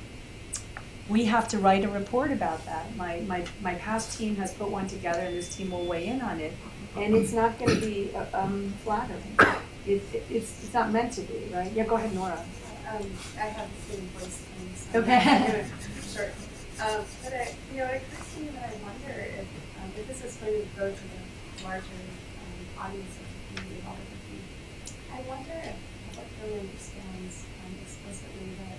we have to write a report about that. My, my, my past team has put one together, and this team will weigh in on it. And it's not gonna be, uh, um, flattering. It, it, it's, it's not meant to be, right? Yeah, go ahead, Nora. Um, I have the same voice things. Okay. Sure. Um, but I, you know, it occurs to me that I wonder if, um, if this is going to go to the larger, um, audience of the community of Albuquerque. I wonder if public really understands, um, explicitly that,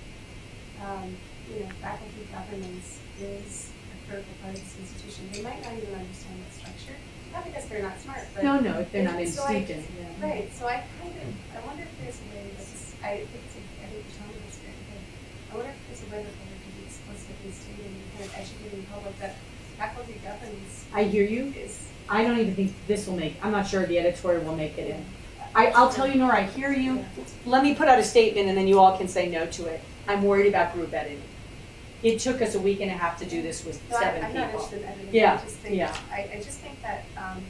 um, you know, faculty governance is a critical part of this institution. They might not even understand the structure, not because they're not smart, but. No, no, if they're not so I- instinctive, yeah. Right, so I kind of, I wonder if there's a way that this, I think it's a, I think you're telling me this very good. I wonder if there's a way that they can be explicitly stating, kind of educating the public that faculty governance. I hear you. Is, I don't even think this will make, I'm not sure the editorial will make it in. I, I'll tell you, Nora, I hear you. Let me put out a statement and then you all can say no to it. I'm worried about group editing. It took us a week and a half to do this with no, seven I, I'm people. not interested in editing. Yeah, I just think, yeah. I, I just think that, um,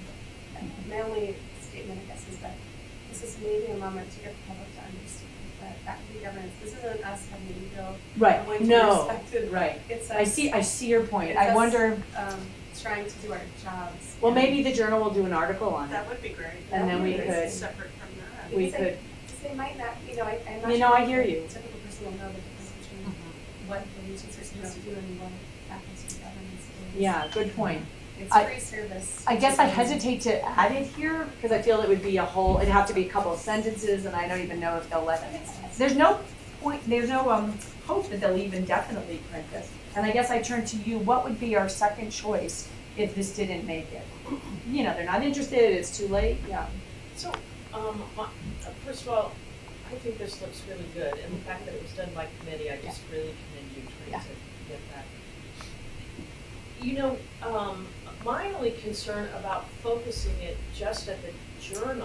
my only statement, I guess, is that this is maybe a moment to get the public to understand that faculty governance, this isn't us having an ego. Right, going to no, respect it. right. It's I us- see, I see your point. it's I us, wonder, Um, trying to do our jobs. well, and- maybe the journal will do an article on it. That would be great. And then we That would be could, great. Separate from that. we Because could, they- because they might not, you know, I, I'm not You sure. know, I that hear the you. Typical person will know the difference between what the regents are supposed to do and what faculty governance is. yeah, good point. It's I- free service. I guess I hesitate to add it here because I feel it would be a whole, it'd have to be a couple of sentences and I don't even know if they'll let it. There's no point, there's no um, hope that they'll even definitely print this. And I guess I turn to you, what would be our second choice if this didn't make it? You know, they're not interested, it's too late, yeah. So, um, my- uh, first of all, I think this looks really good, and the fact that it was done by committee, I just really commend you trying to get that. You know, um, my only concern about focusing it just at the journal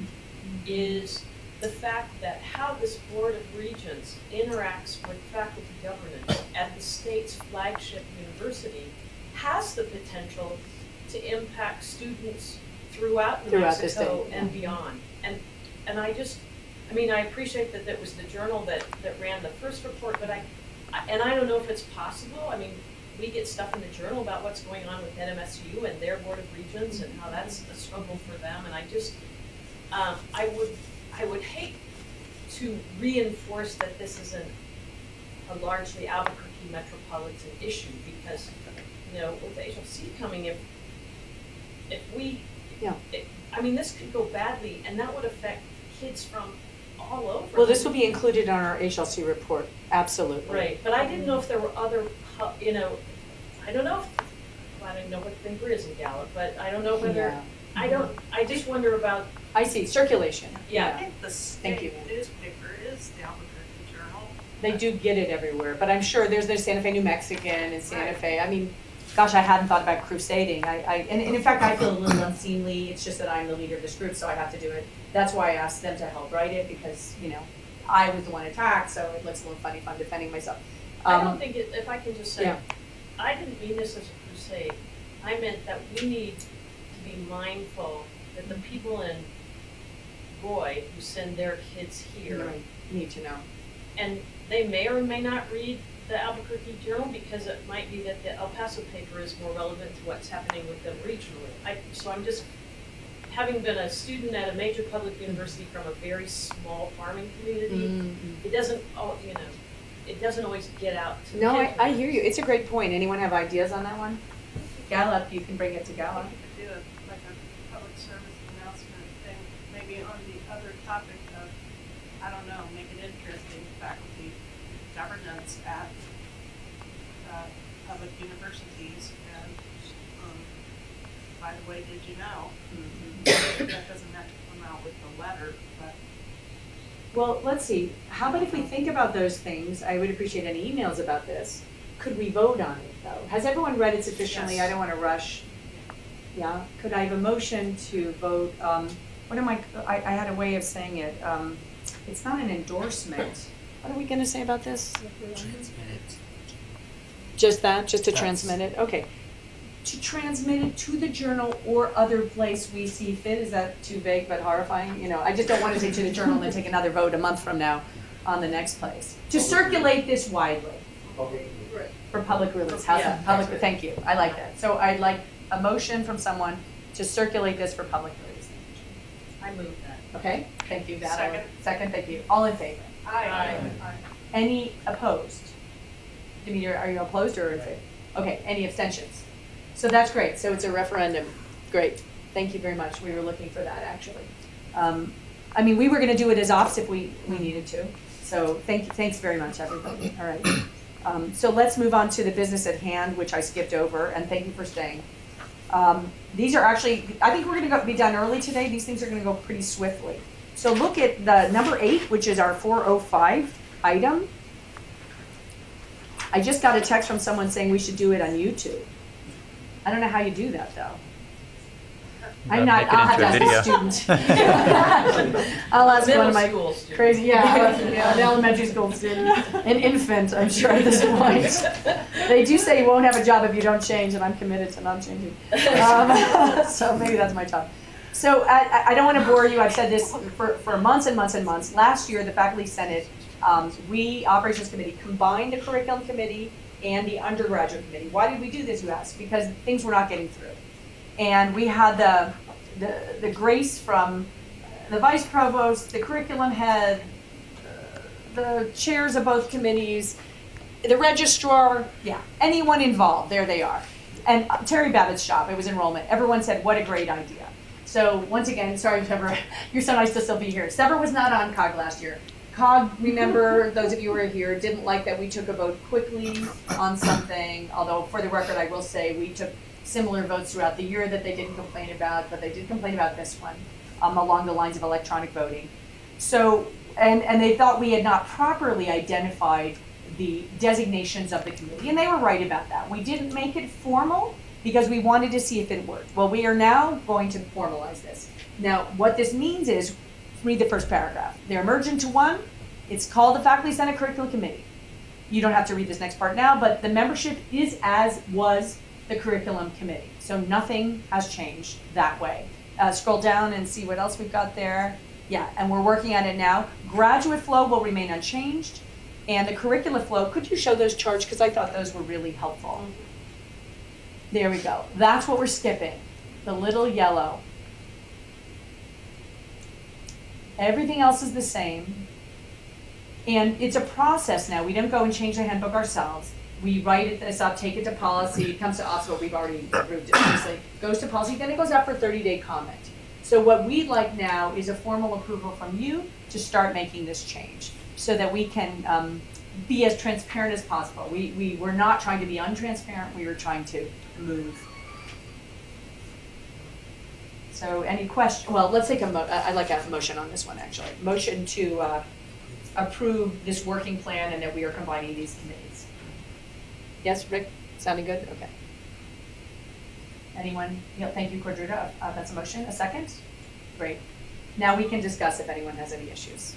is the fact that how this Board of Regents interacts with faculty governance at the state's flagship university has the potential to impact students throughout New Throughout the Mexico state, and yeah. beyond. And, and I just, I mean, I appreciate that that was the journal that, that ran the first report, but I, I- and I don't know if it's possible, I mean, we get stuff in the journal about what's going on with N M S U and their Board of Regents and how that's a struggle for them, and I just, um, I would, I would hate to reinforce that this isn't a largely Albuquerque metropolitan issue, because, you know, with H L C coming, if, if we, Yeah. it- I mean, this could go badly, and that would affect kids from all over. Well, this will be included on our H L C report, absolutely. Right, but I didn't know if there were other, pu- you know, I don't know, if- well, I don't know what the paper is in Gallup, but I don't know whether, Yeah. I don't, I just wonder about, I see, circulation. Yeah. I think the Thank you. state newspaper is the Albuquerque Journal. They do get it everywhere, but I'm sure there's the Santa Fe New Mexican and Santa Right. Fe, I mean, gosh, I hadn't thought about crusading, I, I, and, and in fact, I feel a little unseemly, it's just that I'm the leader of this group, so I have to do it. That's why I asked them to help write it, because, you know, I was the one attacked, so it looks a little funny if I'm defending myself. I Um, don't think it, if I can just say, yeah. I didn't mean this as a crusade. I meant that we need to be mindful that the people in boy who send their kids here. Right. Need to know. And they may or may not read the Albuquerque Journal because it might be that the El Paso paper is more relevant to what's happening with them regionally. I, so I'm just, having been a student at a major public university from a very small farming community, Mm-hmm. it doesn't, oh, you know, it doesn't always get out to No, the I, kids. I hear you. It's a great point. Anyone have ideas on that one? Gallup, you can bring it to Gallup. do a, like a public service announcement thing, maybe on the other topic of, I don't know, make it interesting, faculty governance at, uh, public universities, and, um, by the way, did you know? That doesn't have to come out with a letter, but. Well, let's see. How about if we think about those things? I would appreciate any emails about this. Could we vote on it, though? Has everyone read it sufficiently? Yes. I don't want to rush. Yeah. Could I have a motion to vote? Um, what am I, I? I had a way of saying it. Um, it's not an endorsement. What are we going to say about this? Transmit it. Just that? Just to That's- transmit it? Okay. To transmit it to the journal or other place we see fit. Is that too vague but horrifying? You know, I just don't want to say to the journal and then take another vote a month from now on the next place. To circulate this widely for public release. How's that? Public, thank you. I like that. So I'd like a motion from someone to circulate this for public release. I move that. Okay? Thank you, Data. Second. Second, thank you. All in favor? Aye. Any opposed? Demeter, are you opposed or in favor? Okay, any abstentions? So that's great. So it's a referendum. Great. Thank you very much. We were looking for that, actually. Um, I mean, we were going to do it as ops if we, we needed to. So thank you, thanks very much, everybody. All right. Um, so let's move on to the business at hand, which I skipped over, and thank you for staying. Um, these are actually, I think we're going to be done early today. These things are going to go pretty swiftly. So look at the number eight, which is our four oh five item. I just got a text from someone saying we should do it on YouTube. I don't know how you do that, though. I'm not, I'll have to ask a student. I'll ask one of my Middle school student. crazy, yeah, yeah, an elementary school student, an infant, I'm sure at this point. They do say you won't have a job if you don't change, and I'm committed to not changing. Um, so maybe that's my job. So I, I don't want to bore you. I've said this for, for months and months and months. Last year, the Faculty Senate, um, we, Operations Committee, combined the Curriculum Committee and the Undergraduate Committee. Why did we do this, you ask? Because things were not getting through. And we had the, the, the grace from the Vice Provost, the Curriculum Head, the chairs of both committees, the registrar, yeah, anyone involved, there they are. And Terry Babbitt's shop, it was enrollment. Everyone said, what a great idea. So once again, sorry, Trevor, you're so nice to still be here. Sever was not on C O G last year. C O G, remember, those of you who were here, didn't like that we took a vote quickly on something, although for the record, I will say we took similar votes throughout the year that they didn't complain about, but they did complain about this one, um, along the lines of electronic voting. So, and, and they thought we had not properly identified the designations of the committee, and they were right about that. We didn't make it formal because we wanted to see if it worked. Well, we are now going to formalize this. Now, what this means is, read the first paragraph. They're merged into one. It's called the Faculty Senate Curriculum Committee. You don't have to read this next part now, but the membership is as was the Curriculum Committee. So nothing has changed that way. Uh, scroll down and see what else we've got there. Yeah, and we're working on it now. Graduate flow will remain unchanged. And the curricula flow, could you show those charts? Because I thought those were really helpful. There we go. That's what we're skipping. The little yellow. Everything else is the same. And it's a process now. We don't go and change the handbook ourselves. We write this up, take it to policy, it comes to us, but we've already approved it, obviously. Goes to policy, then it goes up for thirty day comment. So what we'd like now is a formal approval from you to start making this change so that we can um, be as transparent as possible. We, we were not trying to be untransparent, we were trying to move. So any question, well, let's take a, mo I'd like a motion on this one actually. Motion to uh, approve this working plan and that we are combining these committees. Yes, Rick, sounding good? Okay. Anyone? Yeah, thank you, Cordruda. Uh, that's a motion. A second? Great. Now we can discuss if anyone has any issues.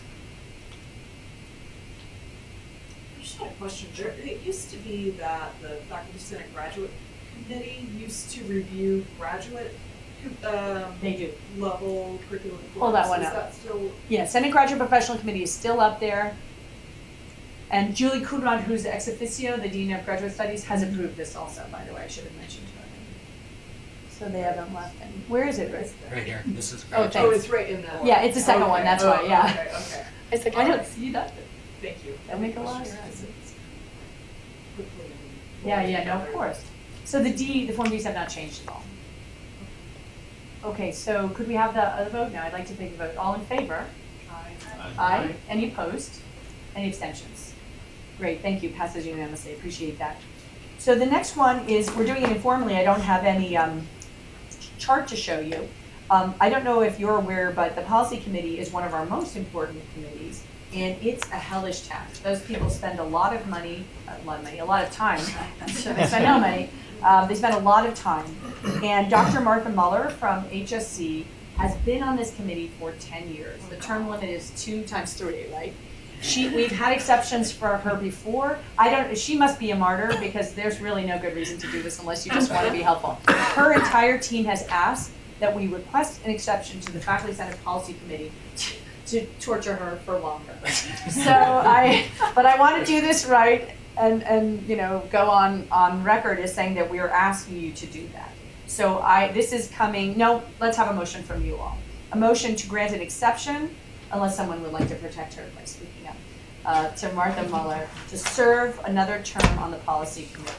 I just had a question. There, it used to be that the Faculty Senate Graduate Committee used to review graduate Um, They do. level curriculum. Pull that one Is up. that still? Yeah, Senate Graduate Professional Committee is still up there. And Julie Coudron, who's the ex officio, the Dean of Graduate Studies, has approved this also, by the way, I should have mentioned her. So they haven't left any. Where is it, Rick? Right here, this is. Oh, Oh, thanks. it's right in that. Yeah, it's the second one, Okay. that's Oh, why, yeah. Okay, okay. It's like, I don't see that. Thank you. That make a lot of It's just- sense. it's quickly and- Yeah, yeah, no, of course. So the D, the Form Ds have not changed at all. Okay, so could we have the other vote now? I'd like to take a vote. All in favor? Aye. Any opposed? Any abstentions? Great, thank you. Passes unanimously. Appreciate that. So the next one is, we're doing it informally. I don't have any um, chart to show you. Um, I don't know if you're aware, but the Policy Committee is one of our most important committees, and it's a hellish task. Those people spend a lot of money, a lot of money, a lot of time. So they spend no money. Um, they spend a lot of time. And Doctor Martha Muller from H S C has been on this committee for ten years. The term limit is two times three, right? She, we've had exceptions for her before. I don't, she must be a martyr because there's really no good reason to do this unless you just want to be helpful. Her entire team has asked that we request an exception to the Faculty Senate Policy Committee to torture her for longer. So I, but I want to do this right and, and, you know, go on, on record as saying that we are asking you to do that. So I, this is coming, no, let's have a motion from you all. A motion to grant an exception, unless someone would like to protect her by speaking up, uh, to Martha Muller to serve another term on the Policy Committee.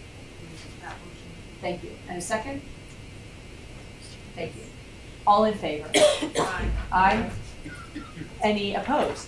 Thank you. And a second? Thank you. All in favor? Aye. Aye. Any opposed?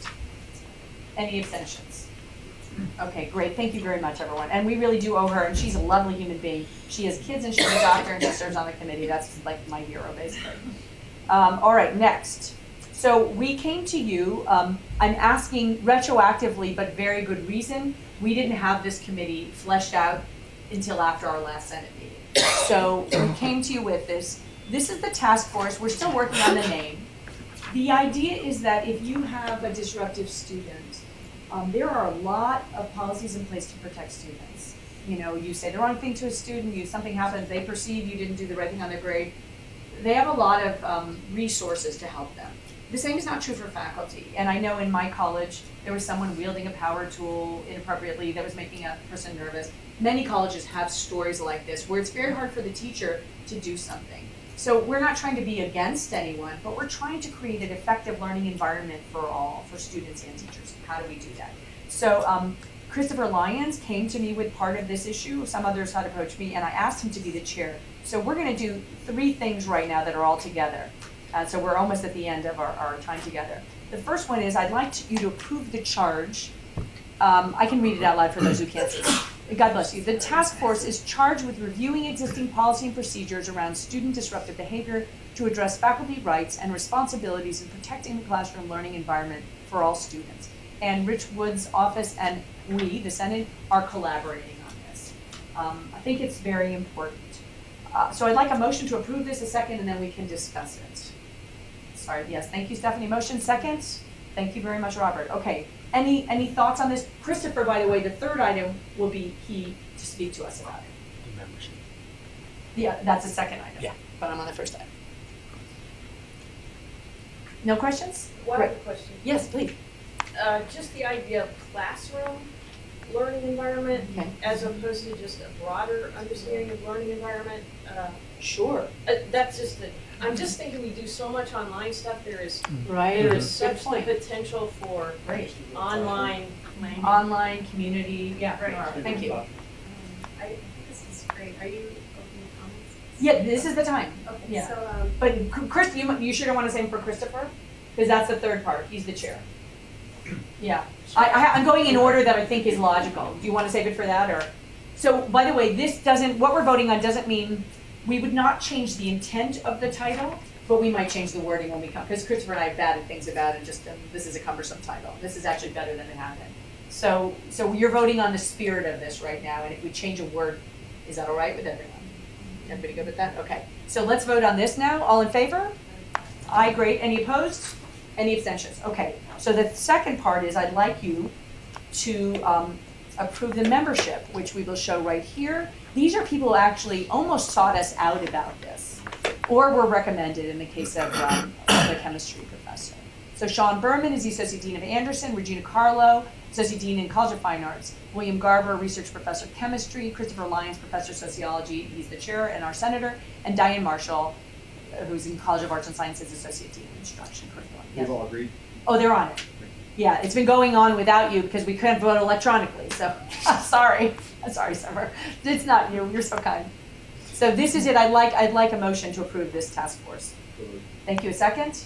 Any abstentions? Okay, great. Thank you very much, everyone. And we really do owe her, and she's a lovely human being. She has kids and she's a doctor and she serves on the committee. That's like my hero, basically. Um, all right, next. So we came to you, um, I'm asking retroactively, but very good reason. We didn't have this committee fleshed out until after our last Senate meeting. So we came to you with this. This is the task force. We're still working on the name. The idea is that if you have a disruptive student, um, there are a lot of policies in place to protect students. You know, you say the wrong thing to a student, you something happens, they perceive you didn't do the right thing on their grade. They have a lot of um, resources to help them. The same is not true for faculty. And I know in my college, there was someone wielding a power tool inappropriately that was making a person nervous. Many colleges have stories like this where it's very hard for the teacher to do something. So we're not trying to be against anyone, but we're trying to create an effective learning environment for all, for students and teachers. How do we do that? So um, Christopher Lyons came to me with part of this issue. Some others had approached me, and I asked him to be the chair. So we're going to do three things right now that are all together. Uh, so we're almost at the end of our, our time together. The first one is I'd like to, you to approve the charge. Um, I can read it out loud for those who can't see. God bless you. The task force is charged with reviewing existing policy and procedures around student disruptive behavior to address faculty rights and responsibilities in protecting the classroom learning environment for all students. And Rich Wood's office and we, the Senate, are collaborating on this. Um, I think it's very important. Uh, so I'd like a motion to approve this a second, and then we can discuss it. Sorry, yes, thank you, Stephanie. Motion second. Thank you very much, Robert. Okay, any any thoughts on this? Christopher, by the way, the third item will be he to speak to us about it. The membership. Yeah, that's the second item. Yeah. But I'm on the first item. No questions? One Great. other question. Yes, please. Uh, just the idea of classroom learning environment Okay. as opposed to just a broader understanding of learning environment. Uh, Sure. uh, that's just the, I'm just thinking we do so much online stuff. There is Right. there Good is such the point. potential for Great. online Online, community, yeah. Right. All right, Thank you. Um, I think this is great. Are you open to comments? Yeah, this is the time. Okay, Yeah. so, um, But Chris, you, you sure don't want to say for Christopher? Because that's the third part. He's the chair. Yeah. I, I, I'm going in order that I think is logical. Do you want to save it for that, or? So, by the way, this doesn't, what we're voting on doesn't mean, we would not change the intent of the title, but we might change the wording when we come, because Christopher and I have batted things about it, just, um, this is a cumbersome title. This is actually better than it had been. So, so you're voting on the spirit of this right now, and if we change a word, is that all right with everyone? Everybody good with that? Okay. So let's vote on this now. All in favor? Aye, great. Any opposed? Any abstentions? Okay. So the second part is I'd like you to um, approve the membership, which we will show right here. These are people who actually almost sought us out about this. or were recommended in the case of um, the chemistry professor. So Sean Berman is the Associate Dean of Anderson, Regina Carlo, Associate Dean in College of Fine Arts, William Garber, Research Professor of Chemistry, Christopher Lyons, Professor of Sociology, he's the chair and our senator, and Diane Marshall, uh, who's in College of Arts and Sciences, Associate Dean of Instruction Curriculum. Yes. We've all agreed? Oh, they're on it. Yeah, it's been going on without you because we couldn't vote electronically, so I'm sorry. I'm sorry, Summer. It's not you, you're so kind. So this is it, I'd like, I'd like a motion to approve this task force. Thank you, a second?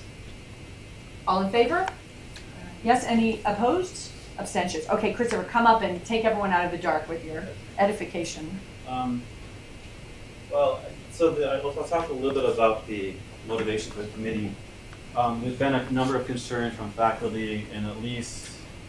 All in favor? Yes, any opposed? Abstentions. Okay, Christopher, come up and take everyone out of the dark with your edification. Um, well, so the, I'll, I'll talk a little bit about the motivation for the committee. Um, there's been a number of concerns from faculty in at least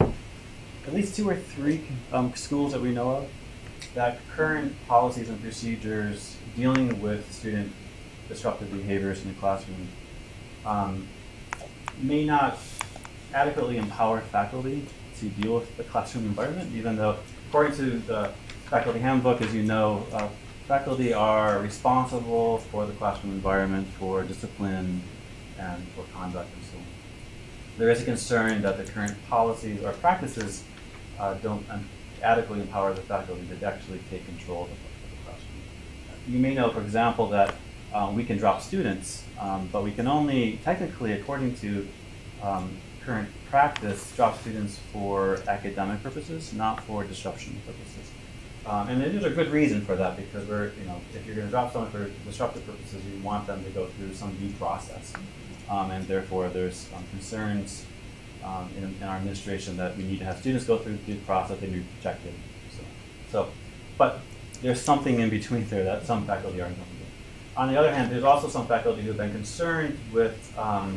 at least two or three um, schools that we know of that current policies and procedures dealing with student disruptive behaviors in the classroom um, may not adequately empower faculty to deal with the classroom environment, even though, according to the faculty handbook, as you know, uh, faculty are responsible for the classroom environment, for discipline, and for conduct and so on. There is a concern that the current policies or practices uh, don't um, adequately empower the faculty to actually take control of the, of the classroom. You may know, for example, that um, we can drop students, um, but we can only, technically, according to um, current practice, drop students for academic purposes, not for disruption purposes. Um, and there's a good reason for that, because we're, you know, if you're going to drop someone for disruptive purposes, you want them to go through some due process. Um, and therefore, there's um, concerns um, in, in our administration that we need to have students go through due process and be protected. So, so, but there's something in between there that some faculty are uncomfortable with. On the other hand, there's also some faculty who have been concerned with um,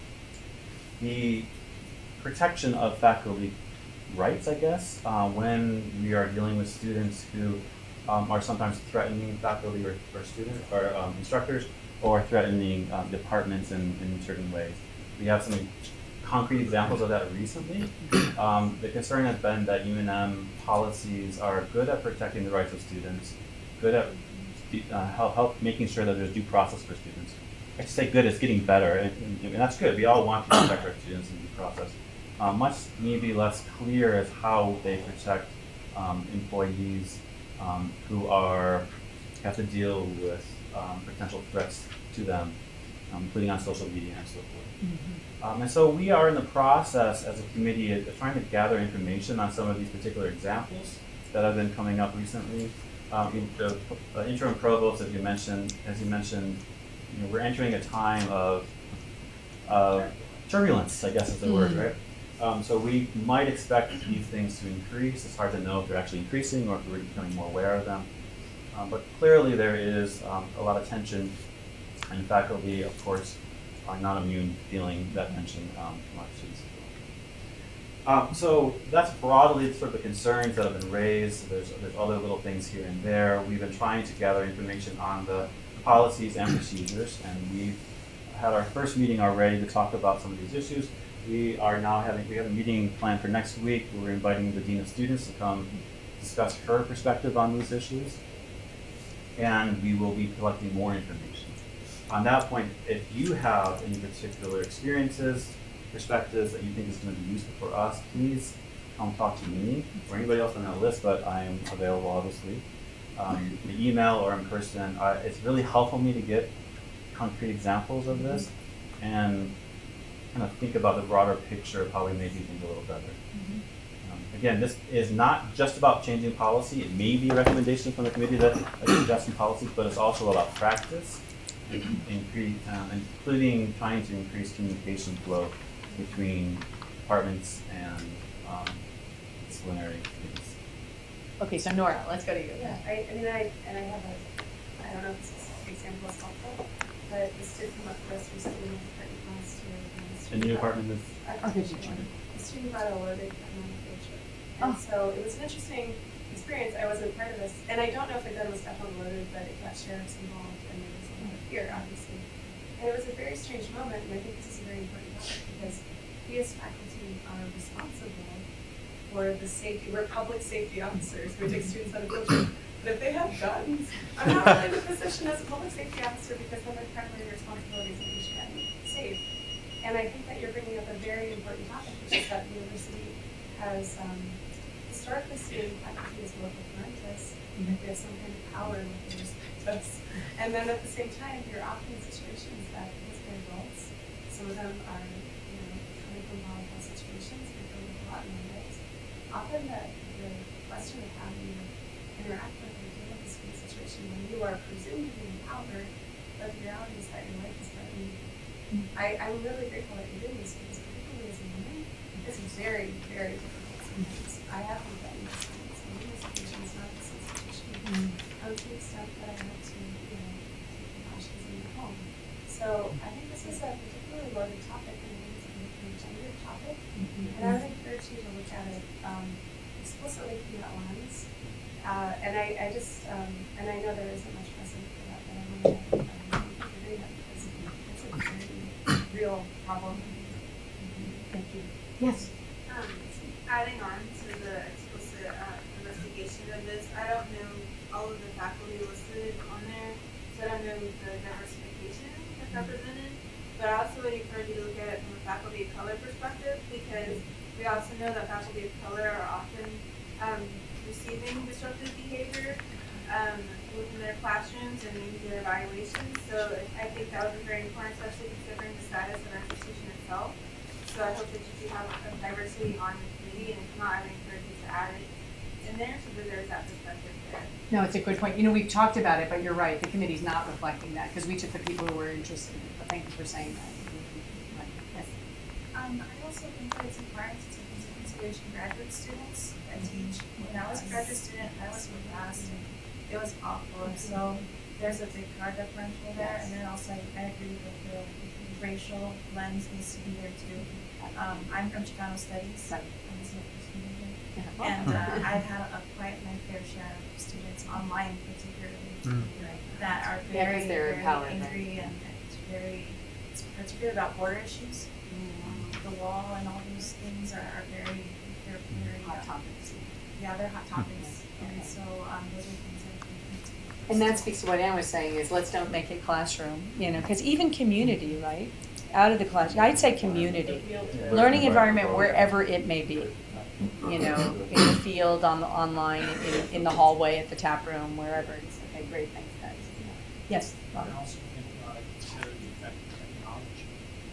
the protection of faculty rights, I guess, uh, when we are dealing with students who um, are sometimes threatening faculty or, or students or um, instructors, or threatening um, departments in, in certain ways. We have some concrete examples of that recently. Um, the concern has been that U N M policies are good at protecting the rights of students, good at uh, help, help making sure that there's due process for students. I should say good, it's getting better, and, and, and that's good. We all want to protect our students in due process. Uh, much need be less clear as how they protect um, employees um, who are have to deal with um, potential threats to them, um, including on social media and so forth. Mm-hmm. um, and so we are in the process as a committee of trying to gather information on some of these particular examples that have been coming up recently. Um, the uh, interim provost, as you mentioned, as you mentioned, you know, we're entering a time of uh, turbulence, I guess is the mm-hmm. word, right? Um, so we might expect these things to increase. It's hard to know if they're actually increasing or if we're becoming more aware of them. Um, but clearly there is um, a lot of tension, and faculty, of course, are not immune to feeling that tension um, from our students. Um, so that's broadly sort of the concerns that have been raised. There's, there's other little things here and there. We've been trying to gather information on the policies and procedures, and we've had our first meeting already to talk about some of these issues. We are now having, we have a meeting planned for next week. We're inviting the Dean of Students to come discuss her perspective on these issues. And we will be collecting more information. On that point, if you have any particular experiences, perspectives that you think is going to be useful for us, please come talk to me or anybody else on that list, but I am available, obviously. Um, the email or in person. Uh, it's really helpful for me to get concrete examples of this and kind of think about the broader picture of how we may do things a little better. Mm-hmm. um, again, this is not just about changing policy. It may be a recommendation from the committee that adjusting policies, but it's also about practice, and incre um, including trying to increase communication flow between departments and um, disciplinary committees. Okay, so Nora, let's go to you. Yeah, I, I mean, I, and I have a, I don't know if this example is helpful, but this did come up for us recently in the department last year. The new department is? Architecture. The student got alerted on the page. And oh. so it was an interesting experience. I wasn't part of this. And I don't know if it then was definitely alerted, but it got sheriffs involved and there was a lot of fear, obviously. And it was a very strange moment, and I think this is a very important topic because we as faculty are responsible for the safety. We're public safety officers. We take students on a field trip. But if they have guns, I'm not really in the position as a public safety officer because then their primary responsibility is making sure I'm safe. And I think that you're bringing up a very important topic, which is that the university has um, historically seen faculty as local parentis, mm-hmm. like they have some kind of power in what they respect us. And then at the same time, you're often in situations that military adults, some of them are, you know, coming from volatile situations, they go with a lot in their lives. Often the, the question of how you interact with or deal with a school situation when you are presumed to be empowered, but the reality is that your life is threatened. Mm-hmm. I, I'm really grateful that you're doing these things, particularly as a woman. It's very, very difficult sometimes. I have been in this experience in many situations, not this institution. Mm-hmm. Um, to the extent that I had to, you know, take precautions in my home. So I think this is a particularly loaded topic, and I think it's a very gendered topic. Mm-hmm. And I would encourage you to look at it um, explicitly from that lens. Uh, and I, I just, um, and I know there isn't much precedent for that, but I want to um, agree that because it's a very real problem. Mm-hmm. Thank you. Yes. Um, adding on to the explicit uh, investigation of this, I don't know all of the faculty listed on there, so I don't know the diversification that's represented, but I also would encourage you to look at it from a faculty of color perspective, because we also know that faculty of color are often um, receiving disruptive behavior um, within their classrooms and maybe their evaluations. So I think that would be very important, especially considering the status of our institution itself. So I hope that you do have a diversity on the committee, and if not, I would encourage you to add it in there so that there's that perspective there. No, it's a good point. You know, we've talked about it, but you're right. The committee's not reflecting that because we took the people who were interested in it. But thank you for saying that. Yes. Um, I also think that it's important to take into consideration graduate students that teach. When I was a graduate student, I was with fast and it was awful. And so there's a big power differential there. And then also I, I agree with the racial lens needs to be there too. Um, I'm from Chicano Studies. I'm a first major. And uh, I've had a, quite my fair share of students online particularly mm. that are very, yeah, very empowered, angry right? and it's very, it's particularly about border issues. Mm. The wall and all those things are, are very, they're very hot topics. Yeah, they're hot topics. Okay. And so um, those are things that I think. And that speaks to what Anne was saying is let's don't make it classroom, you know, because even community, right? Out of the class, I'd say community, learning environment wherever it may be, you know, in the field, on the online, in, in the hallway, at the tap room, wherever it is. Okay, great, thanks, guys. Yes, Robert. I also think uh, consider the effect of technology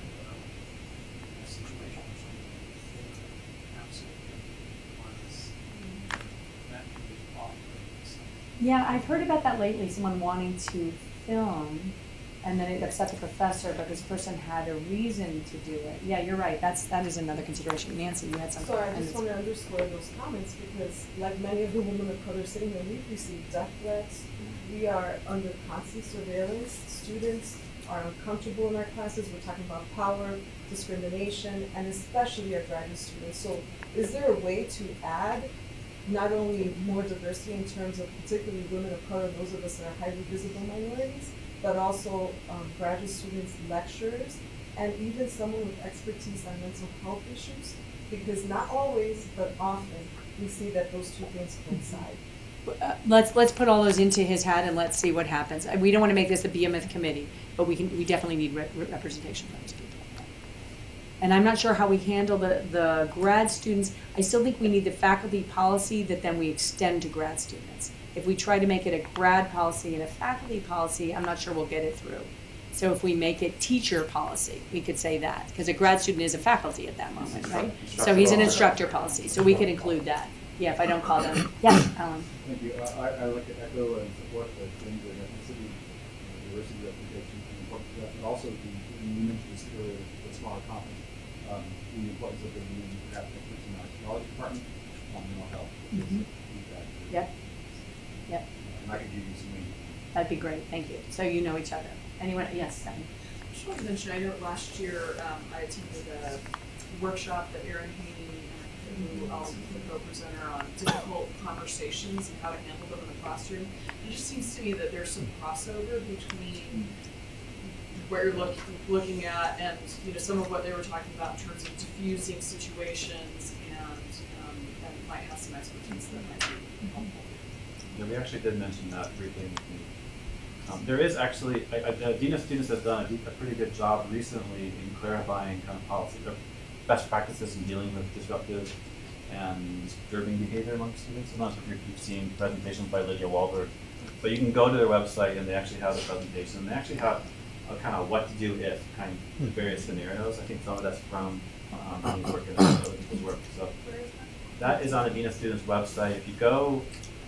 uh, in a situation or something. Absolutely, was that could be awkward. Yeah, I've heard about that lately. Someone wanting to film. And then it upset the professor, but this person had a reason to do it. Yeah, you're right. That's that is another consideration. Nancy, you had something. So I just want to underscore those comments because, like many of the women of color sitting here, we've received death threats. We are under constant surveillance. Students are uncomfortable in our classes. We're talking about power, discrimination, and especially our graduate students. So, is there a way to add not only more diversity in terms of particularly women of color, those of us that are highly visible minorities, but also um, graduate students, lecturers, and even someone with expertise on mental health issues, because not always, but often, we see that those two things coincide. Uh, let's let's put all those into his hat and let's see what happens. We don't want to make this a B M F committee, but we can we definitely need re representation from those people. And I'm not sure how we handle the the grad students. I still think we need the faculty policy that then we extend to grad students. If we try to make it a grad policy and a faculty policy, I'm not sure we'll get it through. So if we make it teacher policy, we could say that, because a grad student is a faculty at that moment, right? So he's an instructor policy, so we could include that. Yeah, if I don't call them. Yes, Alan. Thank you. Uh, I, I like to echo and support the things of ethnicity, uh, diversity representation, and importance of that, but also the, you mentioned this earlier, the smaller conference, um, the importance of the women who have expertise in our technology department, on mental health. Mm-hmm. Yep. Yep. And I could give you some names. That'd be great. Thank you. So you know each other. Anyone? Yes, Stephanie. I just wanted to mention, I know last year um, I attended a workshop that Erin Haney, who also was the co-presenter on difficult conversations and how to handle them in the classroom. It just seems to me that there's some crossover between what you're look, looking at and you know some of what they were talking about in terms of diffusing situations and, um, and might have some expertise that might be helpful. yeah, we actually did mention that briefly in the meeting. Um, there is actually, I, I, the Dean of Students has done a, a pretty good job recently in clarifying kind of policy, or best practices in dealing with disruptive and disturbing behavior among students. I'm not sure if you've seen presentations by Lydia Wahlberg, but you can go to their website and they actually have the presentation. And they actually have a kind of what to do if kind of various scenarios. I think some of that's from um, Dean's work and other people's work. So that is on the Dean of Students website. If you go,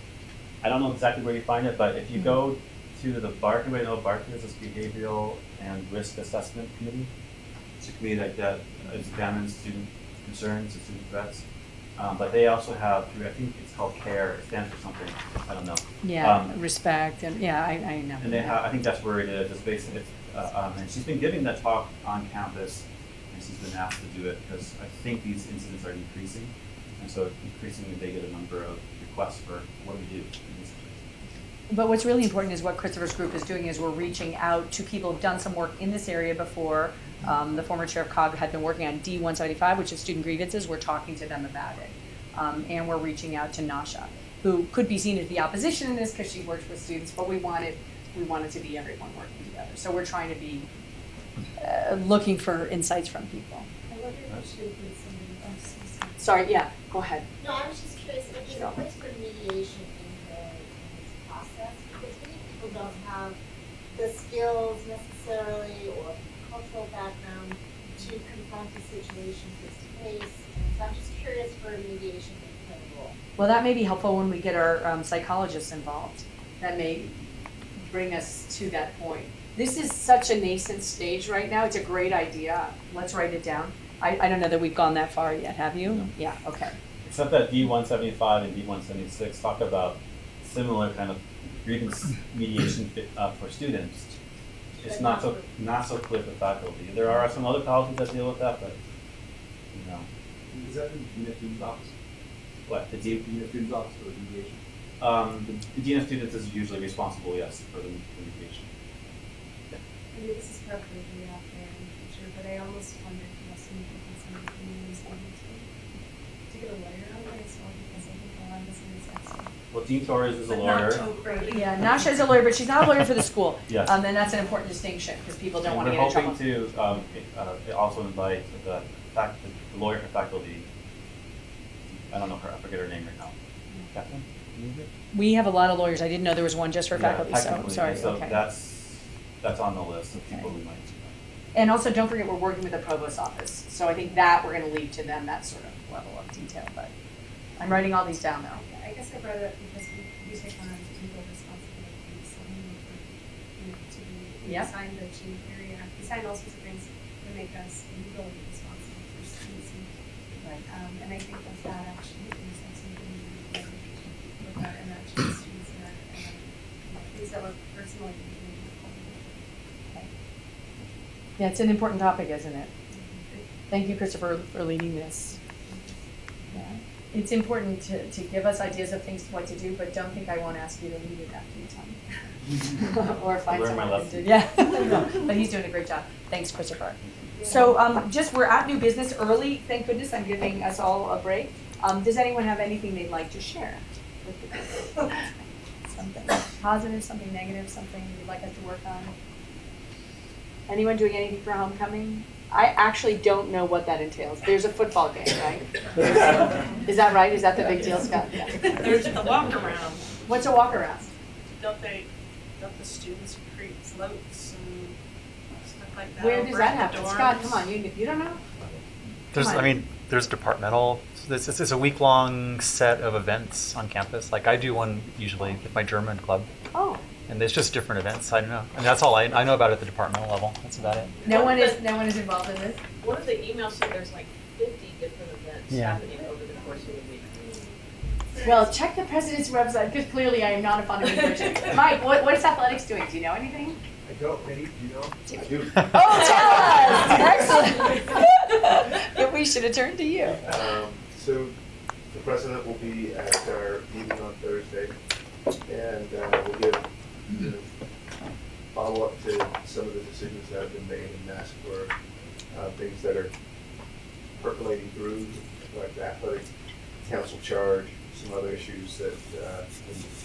I don't know exactly where you find it, but if you go to the BARC, anybody know what BARC is? It's Behavioral and Risk Assessment Committee. It's a committee that, that examines student concerns and student threats. Um, but they also have, through I think it's called CARE, it stands for something, I don't know. Yeah, Um, respect, and, yeah, I, I know. And they have, I think that's where it is, it's based, it's, uh, um, and she's been giving that talk on campus, and she's been asked to do it, because I think these incidents are decreasing, and so increasingly they get a number of requests for what do we do in these situations. But what's really important is what Christopher's group is doing is we're reaching out to people who've done some work in this area before. Um, the former chair of C O G had been working on D one seventy-five, which is student grievances. We're talking to them about it. Um, and we're reaching out to Nasha, who could be seen as the opposition in this because she works with students, but we wanted, we wanted to be everyone working together. So we're trying to be uh, looking for insights from people. I wonder if we should include somebody, oh, excuse me. Sorry, yeah, go ahead. No, I was just curious, if there's a place for mediation in the, in this process, because many people don't have the skills necessarily or cultural background to confront a situation face to face, and so I'm just curious for mediation to play a role. Well, that may be helpful when we get our um, psychologists involved. That may bring us to that point. This is such a nascent stage right now. It's a great idea. Let's write it down. I, I don't know that we've gone that far yet, have you? No. Yeah, okay. Except that D one seventy-five and D one seventy-six talk about similar kind of grievance mediation fit, uh, for students. It's not so not so clear for faculty. There are some other policies that deal with that, but you know. Is that the Dean of Students office? What, the D- Dean of Students office or the mediation? Um, the, the Dean of Students is usually responsible, yes, for the, the mediation. I mean, this is probably way out there in the future, but I almost wonder if you also need to consider the community's to get a lawyer on it as well, because I think a lot of this is excellent. Well, Dean Torres is a But not lawyer. too great. Yeah, Nasha is a lawyer, but she's not a lawyer for the school. Yes. Um, and that's an important distinction because people don't And want to get in trouble. we're hoping to um, uh, also invite the, fact, the lawyer for faculty. I don't know her, I forget her name right now. Catherine? We have a lot of lawyers. I didn't know there was one just for Yeah, faculty, so technically, sorry. and So Okay. that's that's on the list of people we might. And also, don't forget, we're working with the provost office. So I think that we're going to leave to them, that sort of level of detail. But I'm writing all these down now. I guess I brought it up because we, we take on legal responsibilities, so we need to, you know, to be, we Yeah. assign the chief area, we assign all sorts of things that make us legally responsible for students. And, Right. um, and I think that that actually is something we need to look at and actually students that are, um, you know, things that were personally maybe Yeah, it's an important topic, isn't it? Thank you, Christopher, for leading this. Yeah. It's important to, to give us ideas of things, what to do, but don't think I won't ask you to lead it after you tell me. Or find Learn my someone who lesson. did. Yeah. But he's doing a great job. Thanks, Christopher. So um, just, we're at new business early. Thank goodness I'm giving us all a break. Um, does anyone have anything they'd like to share with the group? Something positive, something negative, something you'd like us to work on? Anyone doing anything for homecoming? I actually don't know what that entails. There's a football game, right? Is that right? Is that the big deal, Scott? Yeah. There's the walk around. What's a walk around? Don't they, don't the students create floats and stuff like that? Where over does that at the happen? Scott, dorms? come on, you, you don't know? There's, Come I on. mean, there's departmental, it's, it's a week-long set of events on campus. Like I do one usually with my German club. Oh. And there's just different events, I don't know. And that's all I, I know about at the departmental level, that's about it. No one is, no one is involved in this? One of the emails said there's like fifty different events Yeah. happening over the course of a week. Well, check the president's website, because clearly I am not a fundamental person. Mike, what, what is athletics doing? Do you know anything? I don't, Minnie, do you know? I do. Oh, tell us! Excellent. Then we should have turned to you. Um, so the president will be at our meeting on Thursday, and uh, we'll give the follow-up to some of the decisions that have been made and ask for uh, things that are percolating through, like the athletic council charge, some other issues that uh,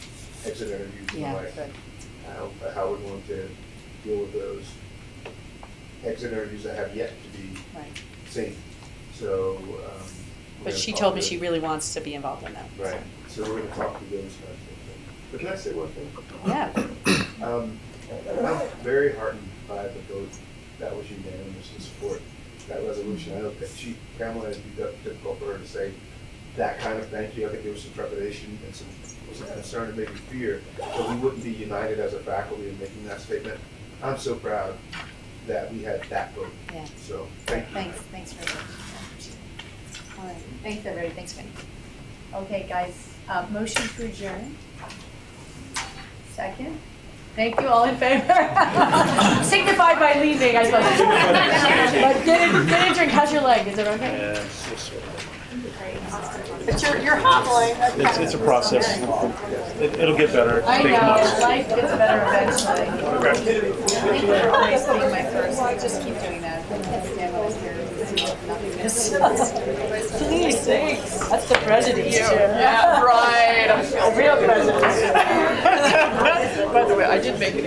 exit interviews and Yeah, the like. good. How, how we're going to deal with those exit interviews that have yet to be Right. seen. So, um. we're But gonna she talk told me to- she really wants to be involved in that. so. Right, so we're gonna talk to those kinds of things. But can I say one thing? Yeah. Um, I'm very heartened by the vote that was unanimous in support of that resolution. I know that she, Pamela, it'd be difficult for her to say that kind of thank you. I think there was some trepidation and some, some concern and maybe fear that we wouldn't be united as a faculty in making that statement. I'm so proud that we had that vote. Yeah. So, thank you. Thanks, thanks for that. All right, thanks everybody, thanks Vinny. Okay, guys, uh, motion to adjourn. Second. Thank you, all in favor? Signify by leaving, I suppose. But get in, get in, drink, how's your leg, is it okay? But you're, you're hobbling. It's, it's a process. It, it'll get better. I Take know, months. life gets better eventually. Okay. Thank you for always being my first, I just keep doing that. I can't stand when I hear nothing. Please, thanks. That's the president. Yeah, right, I'm a real president. By the way, I did make it